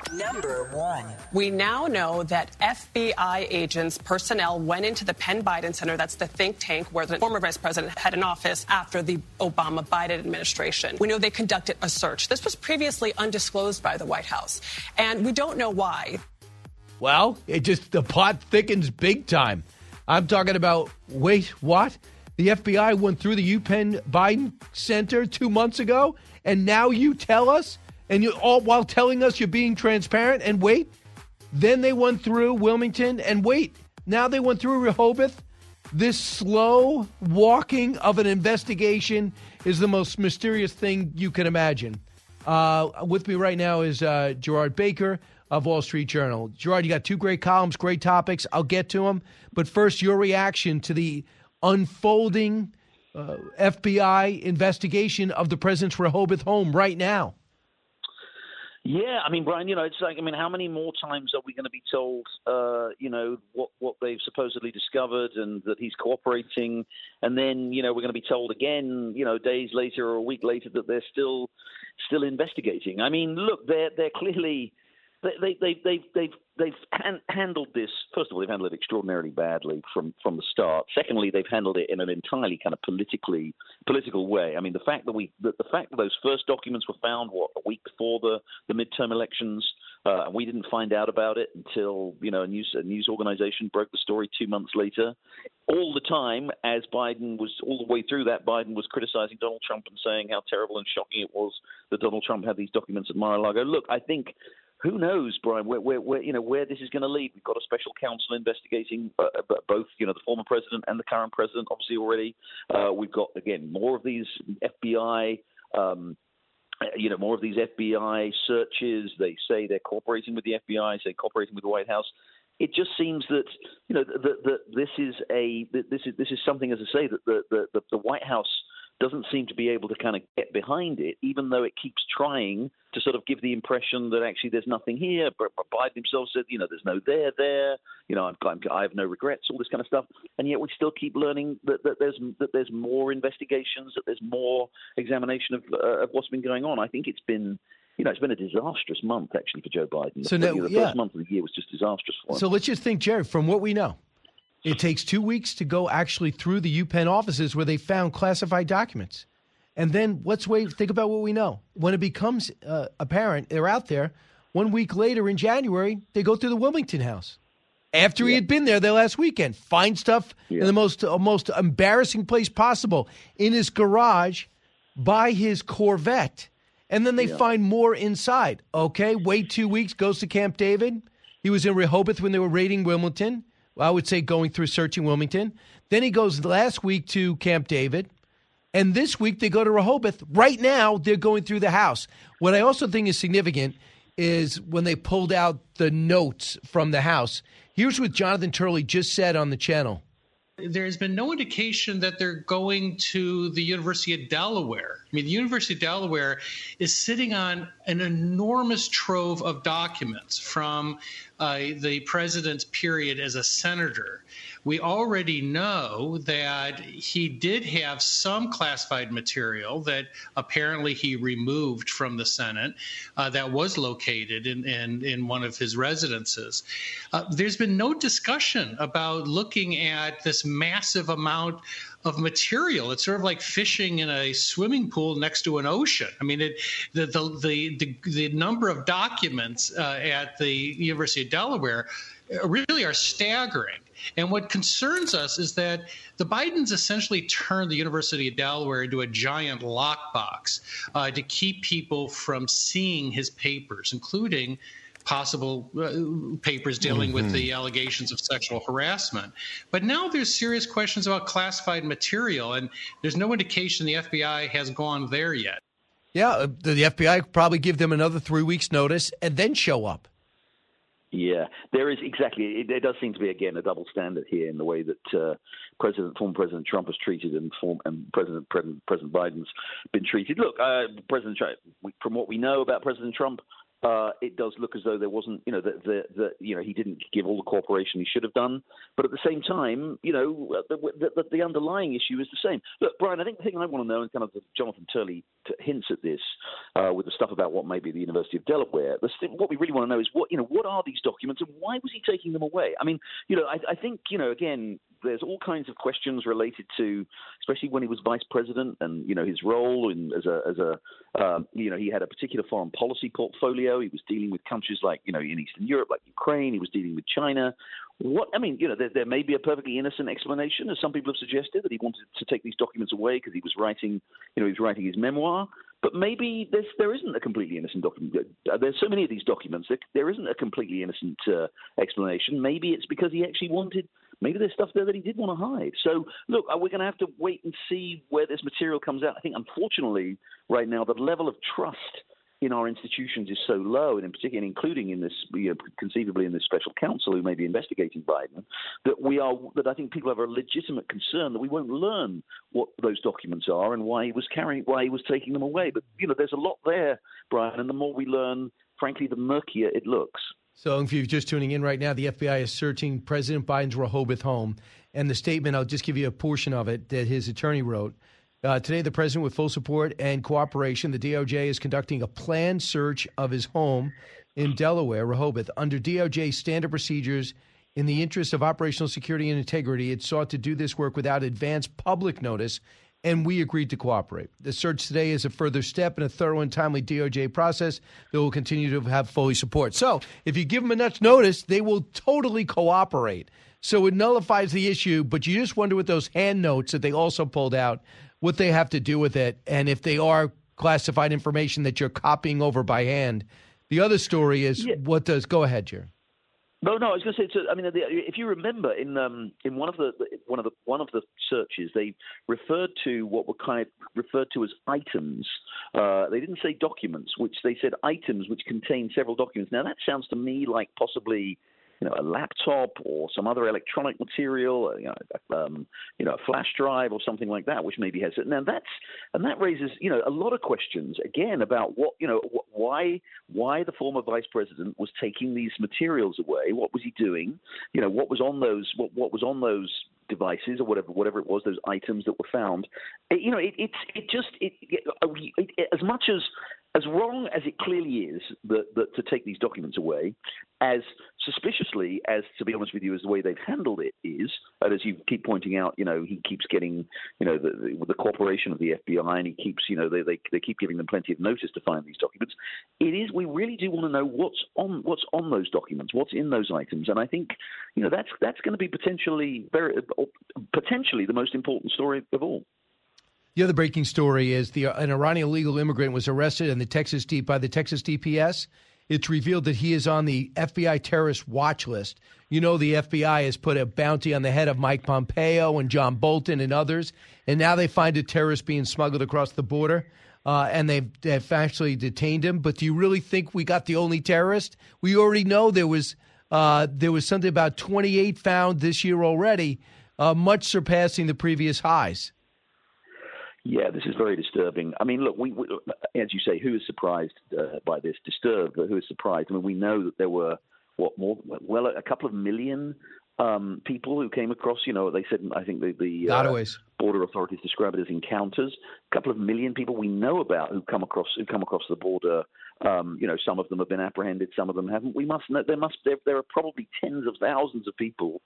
Number 1. We now know that FBI agents, personnel went into the Penn Biden Center, that's the think tank where the former vice president had an office after the Obama-Biden administration. We know they conducted a search. This was previously undisclosed by the White House, and we don't know why. Well, the plot thickens big time. I'm talking about, wait, what? The FBI went through the UPenn Biden Center 2 months ago, and now you tell us? And you all while telling us you're being transparent, and wait, then they went through Wilmington, and wait, now they went through Rehoboth. This slow walking of an investigation is the most mysterious thing you can imagine. With me right now is Gerard Baker of Wall Street Journal. Gerard, you got 2 great columns, great topics. I'll get to them. But first, your reaction to the unfolding FBI investigation of the president's Rehoboth home right now. Yeah, I mean, Brian, it's like, how many more times are we going to be told, what they've supposedly discovered and that he's cooperating, and then, we're going to be told again, days later or a week later that they're still investigating. I mean, look, they're clearly they've handled this. First of all, they've handled it extraordinarily badly from the start. Secondly, they've handled it in an entirely kind of political way. I mean, the fact that those first documents were found a week before the midterm elections, and we didn't find out about it until a news organization broke the story 2 months later. All the time, as Biden was all the way through that, Biden was criticizing Donald Trump and saying how terrible and shocking it was that Donald Trump had these documents at Mar-a-Lago. Look, I think. Who knows, Brian, where this is going to lead? We've got a special counsel investigating both, the former president and the current president, obviously already. We've got, again, more of these FBI, more of these FBI searches. They say they're cooperating with the FBI, say cooperating with the White House. It just seems that, that this is something, as I say, that the White House doesn't seem to be able to kind of get behind it, even though it keeps trying to sort of give the impression that actually there's nothing here. But Biden himself said, there's no there. I have no regrets, all this kind of stuff. And yet we still keep learning that there's more investigations, that there's more examination of what's been going on. I think it's been. It's been a disastrous month, actually, for Joe Biden. The first month of the year was just disastrous for him. So let's just think, Jerry, from what we know, it takes 2 weeks to go actually through the UPenn offices where they found classified documents. And then think about what we know. When it becomes apparent they're out there, 1 week later in January, they go through the Wilmington house. After he had been there last weekend, find stuff in the most embarrassing place possible, in his garage by his Corvette. And then they find more inside. Okay, wait 2 weeks, goes to Camp David. He was in Rehoboth when they were raiding Wilmington. I would say searching Wilmington. Then he goes last week to Camp David. And this week they go to Rehoboth. Right now, they're going through the house. What I also think is significant is when they pulled out the notes from the house. Here's what Jonathan Turley just said on the channel. There's been no indication that they're going to the University of Delaware. I mean, the University of Delaware is sitting on an enormous trove of documents from the president's period as a senator. We already know that he did have some classified material that apparently he removed from the Senate that was located in one of his residences. There's been no discussion about looking at this massive amount of material. It's sort of like fishing in a swimming pool next to an ocean. I mean, the number of documents at the University of Delaware really are staggering. And what concerns us is that the Bidens essentially turned the University of Delaware into a giant lockbox to keep people from seeing his papers, including possible papers dealing with the allegations of sexual harassment. But now there's serious questions about classified material, and there's no indication the FBI has gone there yet. Yeah, the FBI could probably give them another 3 weeks' notice and then show up. Yeah, there is exactly. There does seem to be, again, a double standard here in the way that former President Trump was treated and President Biden's been treated. Look, President Trump, from what we know about President Trump, it does look as though there wasn't, he didn't give all the cooperation he should have done. But at the same time, the underlying issue is the same. Look, Brian, I think the thing I want to know, and kind of Jonathan Turley hints at this with the stuff about what may be the University of Delaware. What we really want to know is what are these documents and why was he taking them away? I mean, I think, again, there's all kinds of questions related to, especially when he was vice president and, his role he had a particular foreign policy portfolio. He was dealing with countries like, in Eastern Europe, like Ukraine. He was dealing with China. There may be a perfectly innocent explanation, as some people have suggested, that he wanted to take these documents away because he was writing his memoir. But maybe there isn't a completely innocent document. There's so many of these documents that there isn't a completely innocent explanation. Maybe it's because he actually wanted. Maybe there's stuff there that he did want to hide. So, look, we're going to have to wait and see where this material comes out. I think, unfortunately, right now, the level of trust in our institutions is so low, and in particular, including in this, conceivably in this special counsel who may be investigating Biden, that I think people have a legitimate concern that we won't learn what those documents are and why he was taking them away. But there's a lot there, Brian, and the more we learn, frankly, the murkier it looks. So if you're just tuning in right now, the FBI is searching President Biden's Rehoboth home. And the statement, I'll just give you a portion of it that his attorney wrote. Today, the president, with full support and cooperation, the DOJ is conducting a planned search of his home in Delaware, Rehoboth. Under DOJ standard procedures, in the interest of operational security and integrity, it sought to do this work without advance public notice, and we agreed to cooperate. The search today is a further step in a thorough and timely DOJ process that will continue to have fully support. So if you give them enough notice, they will totally cooperate. So it nullifies the issue, but you just wonder with those hand notes that they also pulled out, what they have to do with it, and if they are classified information that you're copying over by hand. The other story is go ahead, Jerry. No, I was going to say. If you remember, in one of the searches, they referred to what were kind of referred to as items. They didn't say documents, which they said items, which contain several documents. Now that sounds to me like possibly, a laptop or some other electronic material, a flash drive or something like that, which maybe has it. Now that raises, a lot of questions again about why the former vice president was taking these materials away. What was he doing? What was on those? What was on those devices or whatever it was, those items that were found? As much as wrong as it clearly is that to take these documents away, as suspiciously as, to be honest with you, as the way they've handled it is, and as you keep pointing out, he keeps getting, the cooperation of the FBI, and he keeps, they keep giving them plenty of notice to find these documents. We really do want to know what's on those documents, what's in those items, and I think, that's going to be potentially the most important story of all. The other breaking story is an Iranian illegal immigrant was arrested by the Texas DPS. It's revealed that he is on the FBI terrorist watch list. The FBI has put a bounty on the head of Mike Pompeo and John Bolton and others, and now they find a terrorist being smuggled across the border, and they've actually detained him. But do you really think we got the only terrorist? We already know there was something about 28 found this year already, much surpassing the previous highs. Yeah, this is very disturbing. I mean, look, we as you say, who is surprised by this? Disturbed, but who is surprised? I mean, we know that there were, a couple of million people who came across, they said, I think the border authorities describe it as encounters. A couple of million people we know about who come across the border. Some of them have been apprehended, some of them haven't. We must know there are probably tens of thousands of people,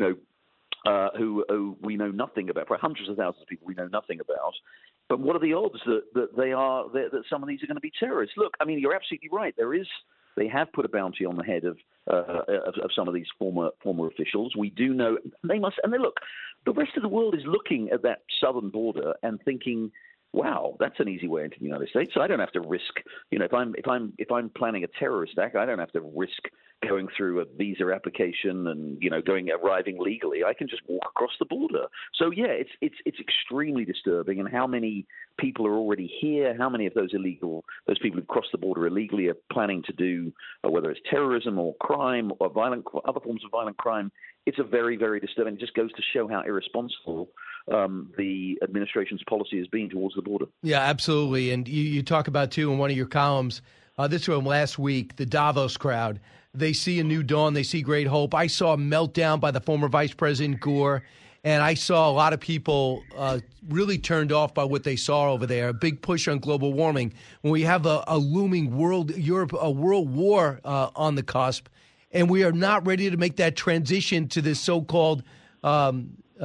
who we know nothing about, probably hundreds of thousands of people we know nothing about. But what are the odds that some of these are going to be terrorists? Look, I mean, you're absolutely right. They have put a bounty on the head of some of these former officials. We do know they must. And look, the rest of the world is looking at that southern border and thinking, wow, that's an easy way into the United States. So I don't have to risk, if I'm planning a terrorist act, I don't have to risk going through a visa application and arriving legally. I can just walk across the border. So yeah, it's extremely disturbing. And how many people are already here? How many of those people who've crossed the border illegally are planning to do whether it's terrorism or crime or other forms of violent crime? It's a very, very disturbing. It just goes to show how irresponsible the administration's policy has been towards the border. Yeah, absolutely. And you talk about, too, in one of your columns, This was last week, the Davos crowd. They see a new dawn. They see great hope. I saw a meltdown by the former Vice President Gore, and I saw a lot of people really turned off by what they saw over there. A big push on global warming. When we have a looming world war on the cusp, and we are not ready to make that transition to this so-called a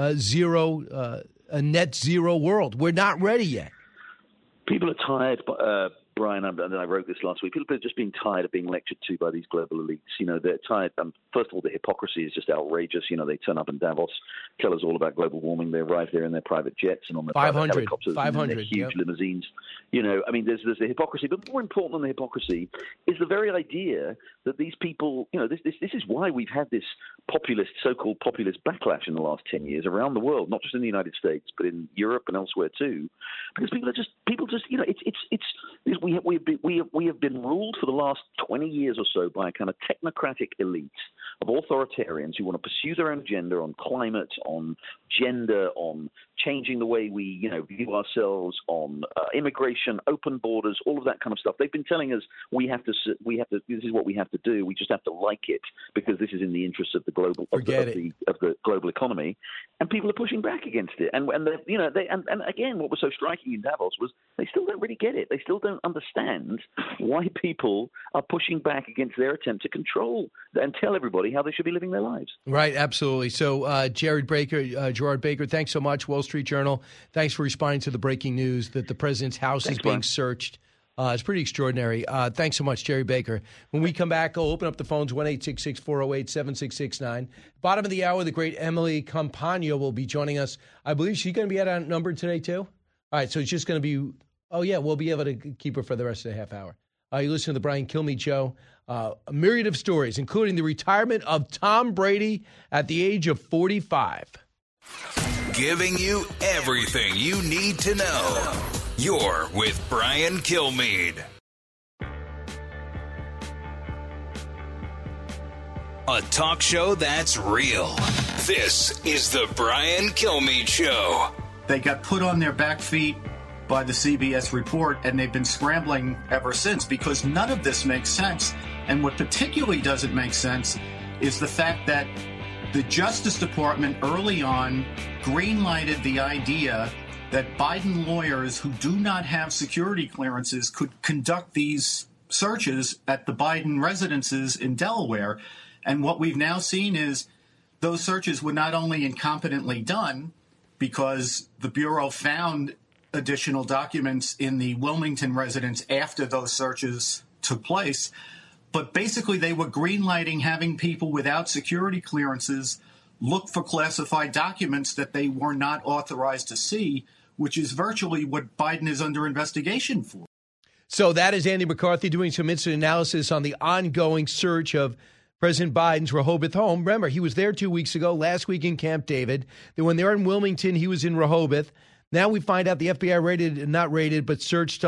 net zero world. We're not ready yet. People are tired, Brian, and I wrote this last week. People are just being tired of being lectured to by these global elites. You know, they're tired. First of all, the hypocrisy is just outrageous. You know, they turn up in Davos, tell us all about global warming. They arrive there in their private jets and on their private helicopters and in their huge limousines. You know, I mean, there's the hypocrisy. But more important than the hypocrisy is the very idea that these people, you know, this is why we've had this so-called populist backlash in the last 10 years around the world, not just in the United States, but in Europe and elsewhere too. Because people just, you know, we have been ruled for the last 20 years or so by a kind of technocratic elite of authoritarians who want to pursue their own agenda on climate, on gender, on changing the way we, you know, view ourselves, on immigration, open borders, all of that kind of stuff. They've been telling us this is what we have to do. We just have to like it because this is in the interest of the global of the global economy, and people are pushing back against it. And again, what was so striking in Davos was they still don't really get it. They still don't understand why people are pushing back against their attempt to control and tell everybody how they should be living their lives. Right, absolutely. So, Gerard Baker, thanks so much. Wall Street Journal, thanks for responding to the breaking news that the president's house is being searched. It's pretty extraordinary. Thanks so much, Jerry Baker. When we come back, I'll open up the phones, 1-866-408-7669. Bottom of the hour, the great Emily Campagno will be joining us. I believe she's going to be outnumbered today, too? All right, so it's just going to be, we'll be able to keep her for the rest of the half hour. You listen to the Brian Kilmeade Show. A myriad of stories, including the retirement of Tom Brady at the age of 45. Giving you everything you need to know. You're with Brian Kilmeade. A talk show that's real. This is the Brian Kilmeade Show. They got put on their back feet by the CBS report, and they've been scrambling ever since because none of this makes sense. And what particularly doesn't make sense is the fact that the Justice Department early on green-lighted the idea that Biden lawyers who do not have security clearances could conduct these searches at the Biden residences in Delaware. And what we've now seen is those searches were not only incompetently done because the Bureau found additional documents in the Wilmington residence after those searches took place, but basically they were greenlighting having people without security clearances look for classified documents that they were not authorized to see, which is virtually what Biden is under investigation for. So that is Andy McCarthy doing some incident analysis on the ongoing search of President Biden's Rehoboth home. Remember, he was there 2 weeks ago, last week in Camp David. Then when they were in Wilmington, he was in Rehoboth. Now we find out the FBI searched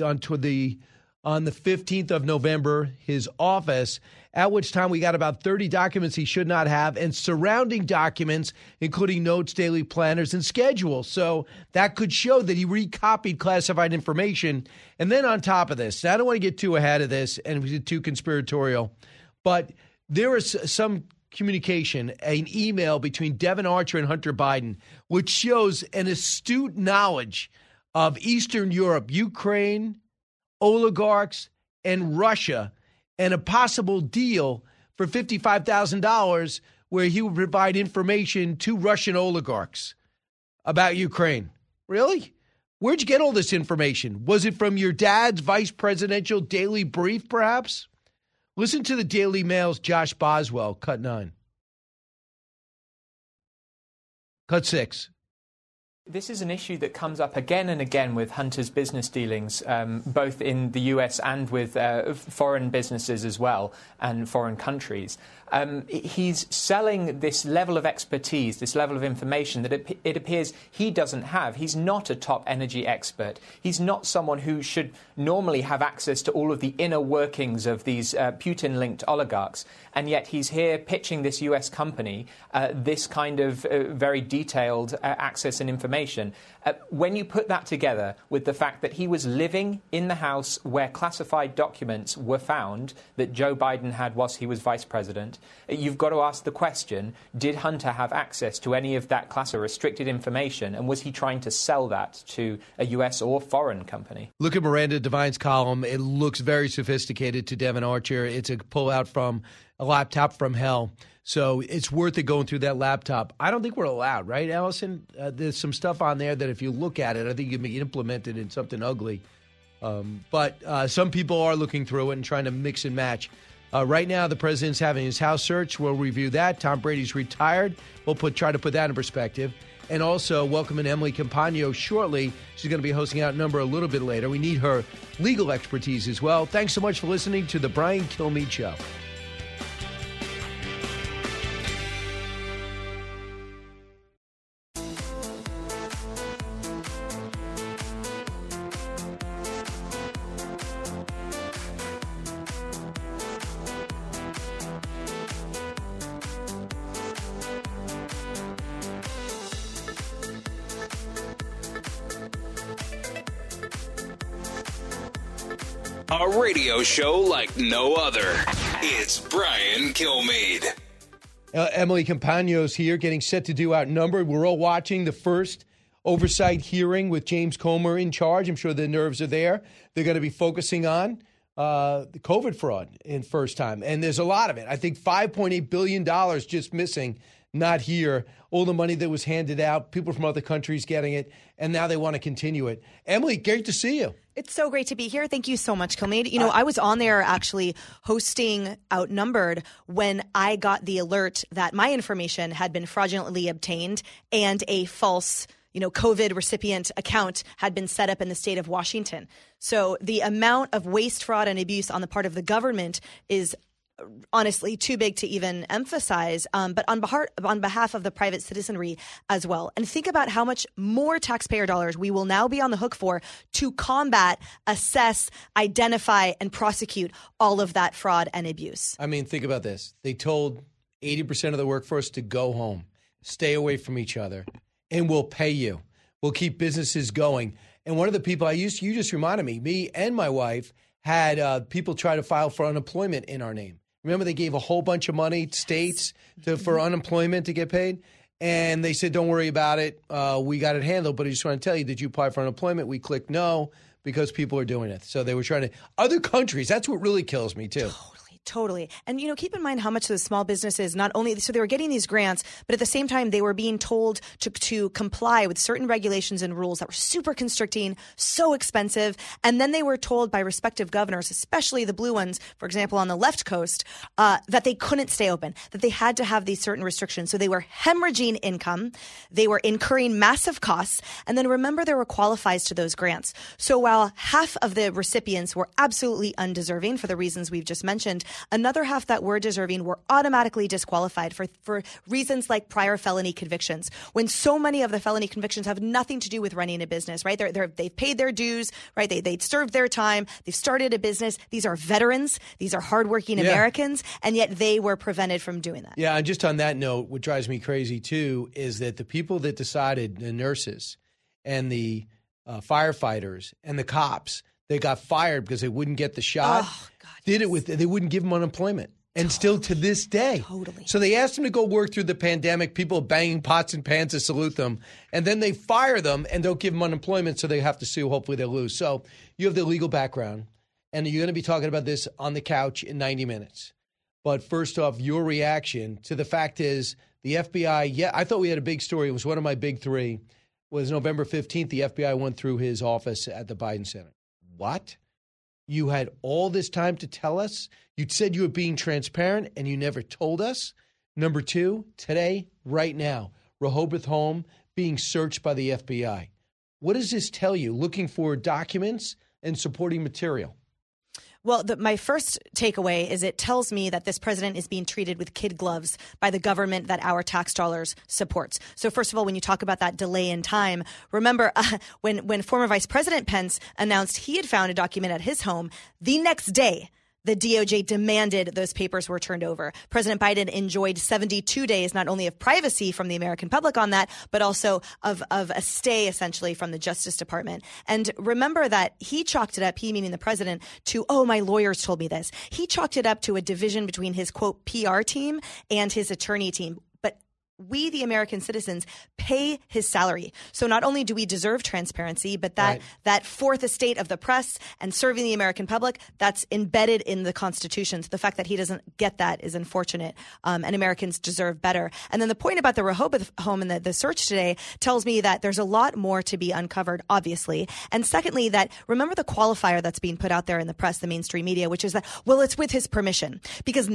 on the 15th of November, his office, at which time we got about 30 documents he should not have and surrounding documents, including notes, daily planners, and schedules. So that could show that he recopied classified information. And then on top of this, I don't want to get too ahead of this and too conspiratorial, but there is some communication, an email between Devon Archer and Hunter Biden, which shows an astute knowledge of Eastern Europe, Ukraine, oligarchs, and Russia, and a possible deal for $55,000 where he would provide information to Russian oligarchs about Ukraine. Really? Where'd you get all this information? Was it from your dad's vice presidential daily brief, perhaps? Listen to the Daily Mail's Josh Boswell, cut 9. Cut 6. This is an issue that comes up again and again with Hunter's business dealings, both in the US and with foreign businesses as well, and foreign countries. He's selling this level of expertise, this level of information that it appears he doesn't have. He's not a top energy expert. He's not someone who should normally have access to all of the inner workings of these Putin-linked oligarchs. And yet he's here pitching this US company this kind of very detailed access and information information. When you put that together with the fact that he was living in the house where classified documents were found that Joe Biden had whilst he was vice president, you've got to ask the question, did Hunter have access to any of that class of restricted information, and was he trying to sell that to a U.S. or foreign company? Look at Miranda Devine's column. It looks very sophisticated to Devin Archer. It's a pullout from a laptop from hell. So it's worth it going through that laptop. I don't think we're allowed, right, Allison? There's some stuff on there that if you look at it, I think you can be implemented in something ugly. But some people are looking through it and trying to mix and match. Right now, the president's having his house search. We'll review that. Tom Brady's retired. We'll try to put that in perspective. And also welcoming Emily Compagno shortly. She's going to be hosting Outnumbered a little bit later. We need her legal expertise as well. Thanks so much for listening to The Brian Kilmeade Show. A radio show like no other. It's Brian Kilmeade. Emily Compagno's here, getting set to do Outnumbered. We're all watching the first oversight hearing with James Comer in charge. I'm sure the nerves are there. They're going to be focusing on the COVID fraud in first time. And there's a lot of it. I think $5.8 billion just missing, not here. All the money that was handed out, people from other countries getting it, and now they want to continue it. Emily, great to see you. It's so great to be here. Thank you so much, Kilmeade. You know, I was on there actually hosting Outnumbered when I got the alert that my information had been fraudulently obtained and a false, COVID recipient account had been set up in the state of Washington. So the amount of waste, fraud, and abuse on the part of the government is honestly too big to even emphasize, but on behalf of the private citizenry as well. And think about how much more taxpayer dollars we will now be on the hook for to combat, assess, identify, and prosecute all of that fraud and abuse. I mean, think about this. They told 80% of the workforce to go home, stay away from each other, and we'll pay you. We'll keep businesses going. And one of the people you just reminded me and my wife had people try to file for unemployment in our name. Remember, they gave a whole bunch of money to states for unemployment to get paid, and they said, don't worry about it. We got it handled, but I just want to tell you, did you apply for unemployment? We clicked no because people are doing it. So they were trying to – other countries, that's what really kills me too. Totally. And, keep in mind how much those small businesses not only – so they were getting these grants, but at the same time they were being told to comply with certain regulations and rules that were super constricting, so expensive. And then they were told by respective governors, especially the blue ones, for example, on the left coast, that they couldn't stay open, that they had to have these certain restrictions. So they were hemorrhaging income. They were incurring massive costs. And then remember, there were qualifiers to those grants. So while half of the recipients were absolutely undeserving for the reasons we've just mentioned, another half that were deserving were automatically disqualified for reasons like prior felony convictions, when so many of the felony convictions have nothing to do with running a business, right? They've paid their dues, right? They served their time. They've started a business. These are veterans. These are hardworking Americans, and yet they were prevented from doing that. Yeah, and just on that note, what drives me crazy too is that the people that decided, the nurses and the firefighters and the cops, they got fired because they wouldn't get the shot. Oh, God, they wouldn't give them unemployment. And still to this day. Totally. So they asked them to go work through the pandemic, people banging pots and pans to salute them. And then they fire them and don't give them unemployment, so they have to sue. Hopefully they'll lose. So you have the legal background, and you're going to be talking about this on the couch in 90 minutes. But first off, your reaction to the fact is the FBI, I thought we had a big story. It was one of my big three. Was November 15th, the FBI went through his office at the Biden Center. What? You had all this time to tell us? You said you were being transparent and you never told us? Number two, today, right now, Rehoboth home being searched by the FBI. What does this tell you? Looking for documents and supporting material. Well, my first takeaway is it tells me that this president is being treated with kid gloves by the government that our tax dollars supports. So first of all, when you talk about that delay in time, remember when former Vice President Pence announced he had found a document at his home, the next day, the DOJ demanded those papers were turned over. President Biden enjoyed 72 days, not only of privacy from the American public on that, but also of a stay, essentially, from the Justice Department. And remember that he chalked it up, he meaning the president, to, oh, my lawyers told me this. He chalked it up to a division between his, quote, PR team and his attorney team. We, the American citizens, pay his salary. So not only do we deserve transparency, but that fourth estate of the press and serving the American public, that's embedded in the Constitution. So the fact that he doesn't get that is unfortunate, and Americans deserve better. And then the point about the Rehoboth home and the search today tells me that there's a lot more to be uncovered, obviously. And secondly, that remember the qualifier that's being put out there in the press, the mainstream media, which is that, well, it's with his permission. Because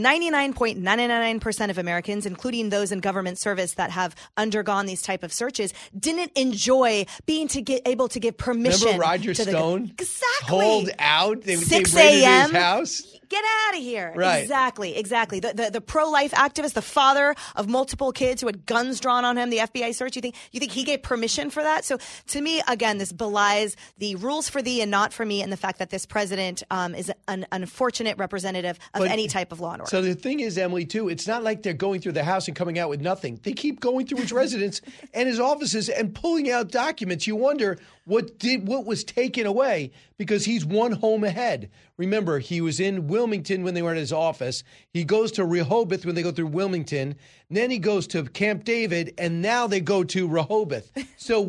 99.999% of Americans, including those in government service that have undergone these type of searches, didn't enjoy being able to give permission. Remember Roger Stone? Exactly. Told out. They 6 raided a.m. his house. Get out of here. Right. Exactly. The pro-life activist, the father of multiple kids who had guns drawn on him, the FBI search, you think he gave permission for that? So to me, again, this belies the rules for thee and not for me, and the fact that this president is an unfortunate representative of any type of law and order. So the thing is, Emily, too, it's not like they're going through the house and coming out with nothing. They keep going through his residence and his offices and pulling out documents. You wonder what was taken away, because he's one home ahead. Remember, he was in Wilmington when they were at his office. He goes to Rehoboth when they go through Wilmington. And then he goes to Camp David, and now they go to Rehoboth. So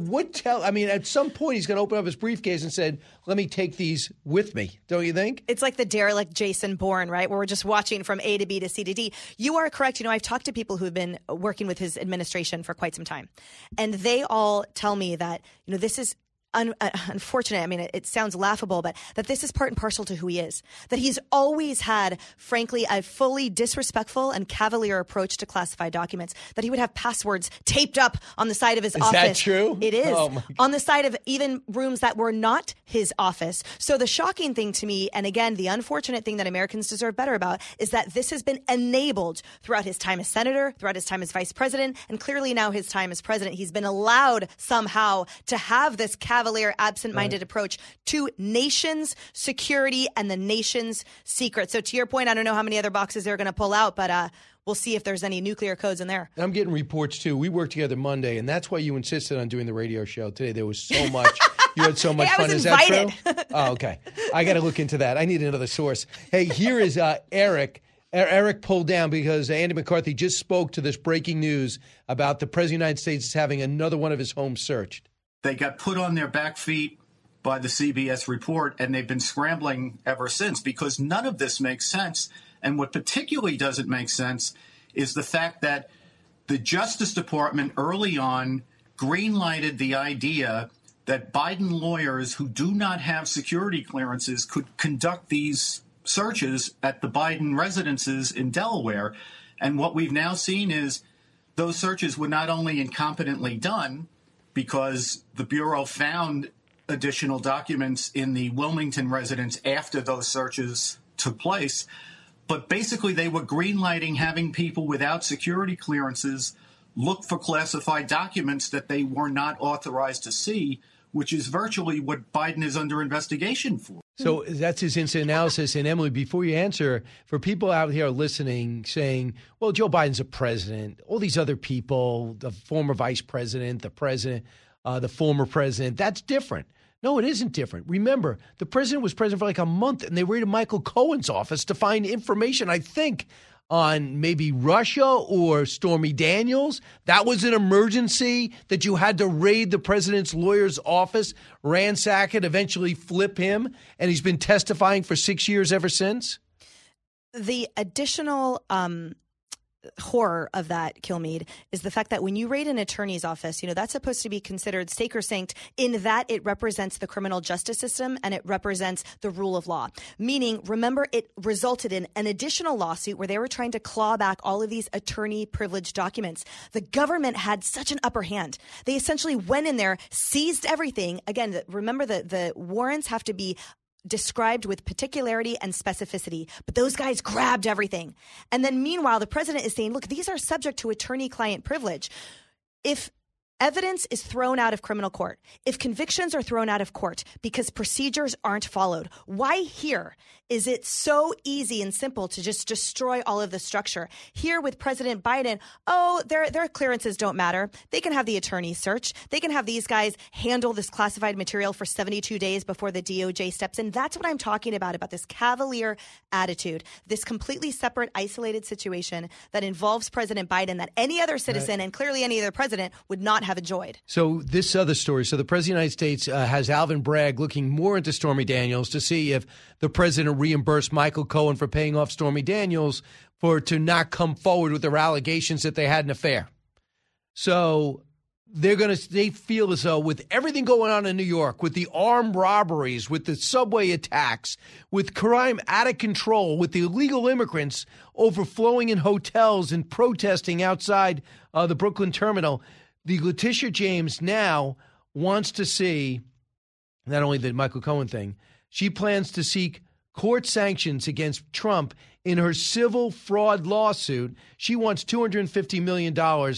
at some point he's going to open up his briefcase and said, let me take these with me. Don't you think? It's like the derelict Jason Bourne, right? Where we're just watching from A to B to C to D. You are correct. I've talked to people who have been working with his administration for quite some time. And they all tell me that, this is unfortunate. I mean, it sounds laughable, but that this is part and parcel to who he is. That he's always had, frankly, a fully disrespectful and cavalier approach to classified documents. That he would have passwords taped up on the side of his office. Is that true? It is. Oh my God. On the side of even rooms that were not his office. So the shocking thing to me, and again, the unfortunate thing that Americans deserve better about, is that this has been enabled throughout his time as senator, throughout his time as vice president, and clearly now his time as president. He's been allowed somehow to have this cavalier, absent-minded approach to nation's security and the nation's secrets. So to your point, I don't know how many other boxes they're going to pull out, but we'll see if there's any nuclear codes in there. I'm getting reports, too. We worked together Monday, and that's why you insisted on doing the radio show today. There was so much. You had so much fun. Is that true? Oh, okay. I got to look into that. I need another source. Hey, here is Eric. Eric pulled down because Andy McCarthy just spoke to this breaking news about the President of the United States having another one of his homes searched. They got put on their back feet by the CBS report, and they've been scrambling ever since because none of this makes sense. And what particularly doesn't make sense is the fact that the Justice Department early on greenlighted the idea that Biden lawyers who do not have security clearances could conduct these searches at the Biden residences in Delaware. And what we've now seen is those searches were not only incompetently done, because the Bureau found additional documents in the Wilmington residence after those searches took place. But basically, they were greenlighting having people without security clearances look for classified documents that they were not authorized to see, which is virtually what Biden is under investigation for. So that's his instant analysis. And Emily, before you answer, for people out here listening saying, well, Joe Biden's a president, all these other people, the former vice president, the president, the former president, that's different. No, it isn't different. Remember, the president was president for like a month, and they raided Michael Cohen's office to find information, I think, on maybe Russia or Stormy Daniels. That was an emergency that you had to raid the president's lawyer's office, ransack it, eventually flip him, and he's been testifying for 6 years ever since? The additional horror of that, Kilmeade, is the fact that when you raid an attorney's office, that's supposed to be considered sacrosanct in that it represents the criminal justice system and it represents the rule of law. Meaning, remember, it resulted in an additional lawsuit where they were trying to claw back all of these attorney privilege documents. The government had such an upper hand. They essentially went in there, seized everything. Again, remember the warrants have to be described with particularity and specificity, but those guys grabbed everything. And then meanwhile, the president is saying, look, these are subject to attorney-client privilege. If evidence is thrown out of criminal court, if convictions are thrown out of court because procedures aren't followed, why here is it so easy and simple to just destroy all of the structure? Here with President Biden, their clearances don't matter. They can have the attorney search. They can have these guys handle this classified material for 72 days before the DOJ steps in. That's what I'm talking about this cavalier attitude, this completely separate, isolated situation that involves President Biden that any other citizen and clearly any other president would not have enjoyed. So this other story, so the President of the United States has Alvin Bragg looking more into Stormy Daniels to see if the president reimbursed Michael Cohen for paying off Stormy Daniels to not come forward with their allegations that they had an affair. So they feel as though with everything going on in New York, with the armed robberies, with the subway attacks, with crime out of control, with the illegal immigrants overflowing in hotels and protesting outside the Brooklyn terminal, the Letitia James now wants to see not only the Michael Cohen thing, she plans to seek court sanctions against Trump in her civil fraud lawsuit. She wants $250 million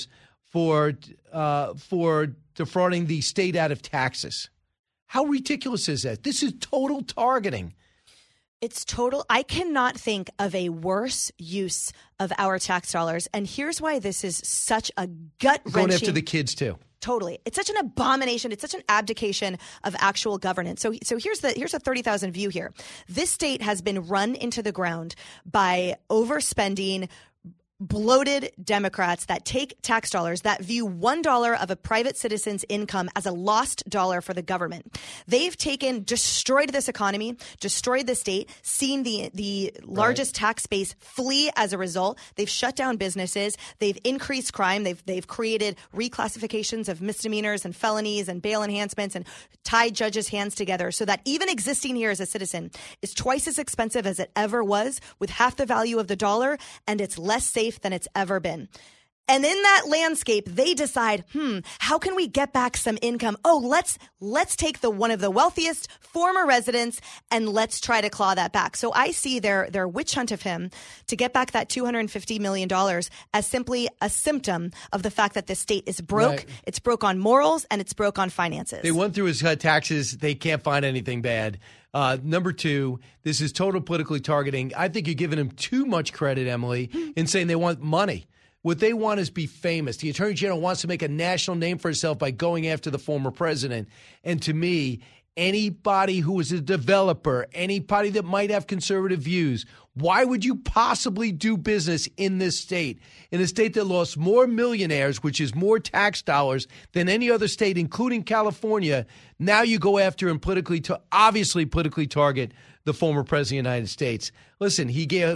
for defrauding the state out of taxes. How ridiculous is that? This is total targeting. It's total. I cannot think of a worse use of our tax dollars. And here's why this is such a gut-wrenching. Going after the kids, too. Totally. It's such an abomination. It's such an abdication of actual governance. So here's a 30,000 view here. This state has been run into the ground by overspending, bloated Democrats that take tax dollars, that view $1 of a private citizen's income as a lost dollar for the government. They've destroyed this economy, destroyed the state, seen the largest tax base flee as a result. They've shut down businesses. They've increased crime. They've created reclassifications of misdemeanors and felonies and bail enhancements and tied judges' hands together so that even existing here as a citizen is twice as expensive as it ever was, with half the value of the dollar, and it's less safe than it's ever been. And in that landscape, they decide, how can we get back some income? Let's take one of the wealthiest former residents and let's try to claw that back. So I see their witch hunt of him to get back that $250 million as simply a symptom of the fact that the state is broke. Right. It's broke on morals and it's broke on finances. They went through his taxes. They can't find anything bad. Number two, this is total politically targeting. I think you're giving them too much credit, Emily, in saying they want money. What they want is be famous. The Attorney General wants to make a national name for herself by going after the former president. And to me, anybody who is a developer, anybody that might have conservative views, why would you possibly do business in this state? In a state that lost more millionaires, which is more tax dollars than any other state, including California. Now you go after and obviously politically target the former president of the United States. Listen, he gave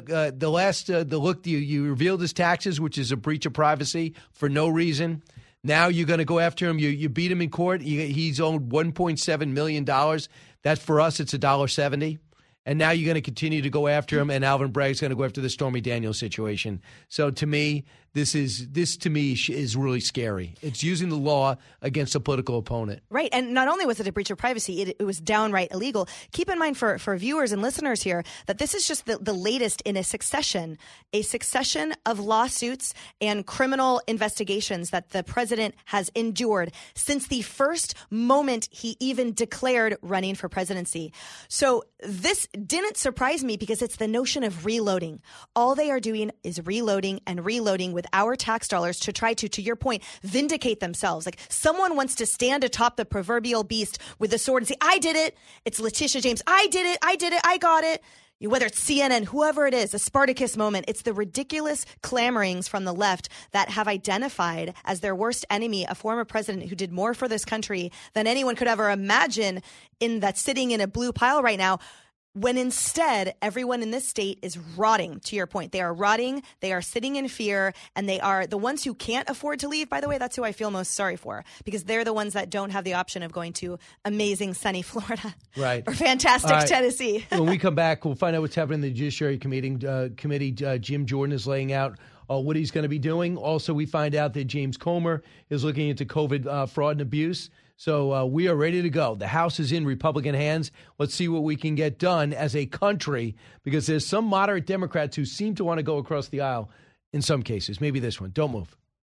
you revealed his taxes, which is a breach of privacy for no reason. Now you're going to go after him. You beat him in court. He's owed $1.7 million. That for us, it's $1.70. And now you're going to continue to go after him, and Alvin Bragg's going to go after the Stormy Daniels situation. So to me, this is really scary. It's using the law against a political opponent. Right. And not only was it a breach of privacy, it was downright illegal. Keep in mind for viewers and listeners here that this is just the latest in a succession of lawsuits and criminal investigations that the president has endured since the first moment he even declared running for presidency. So this didn't surprise me because it's the notion of reloading. All they are doing is reloading and reloading with our tax dollars to try to your point, vindicate themselves. Like someone wants to stand atop the proverbial beast with a sword and say, I did it. It's Letitia James. I did it. I got it. Whether it's CNN, whoever it is, a Spartacus moment, it's the ridiculous clamorings from the left that have identified as their worst enemy a former president who did more for this country than anyone could ever imagine sitting in a blue pile right now. When instead, everyone in this state is rotting, to your point. They are rotting, they are sitting in fear, and they are the ones who can't afford to leave. By the way, that's who I feel most sorry for, because they're the ones that don't have the option of going to amazing sunny Florida or fantastic Tennessee. When we come back, we'll find out what's happening in the Judiciary Committee. Jim Jordan is laying out what he's going to be doing. Also, we find out that James Comer is looking into COVID fraud and abuse. So we are ready to go. The House is in Republican hands. Let's see what we can get done as a country, because there's some moderate Democrats who seem to want to go across the aisle in some cases. Maybe this one. Don't move.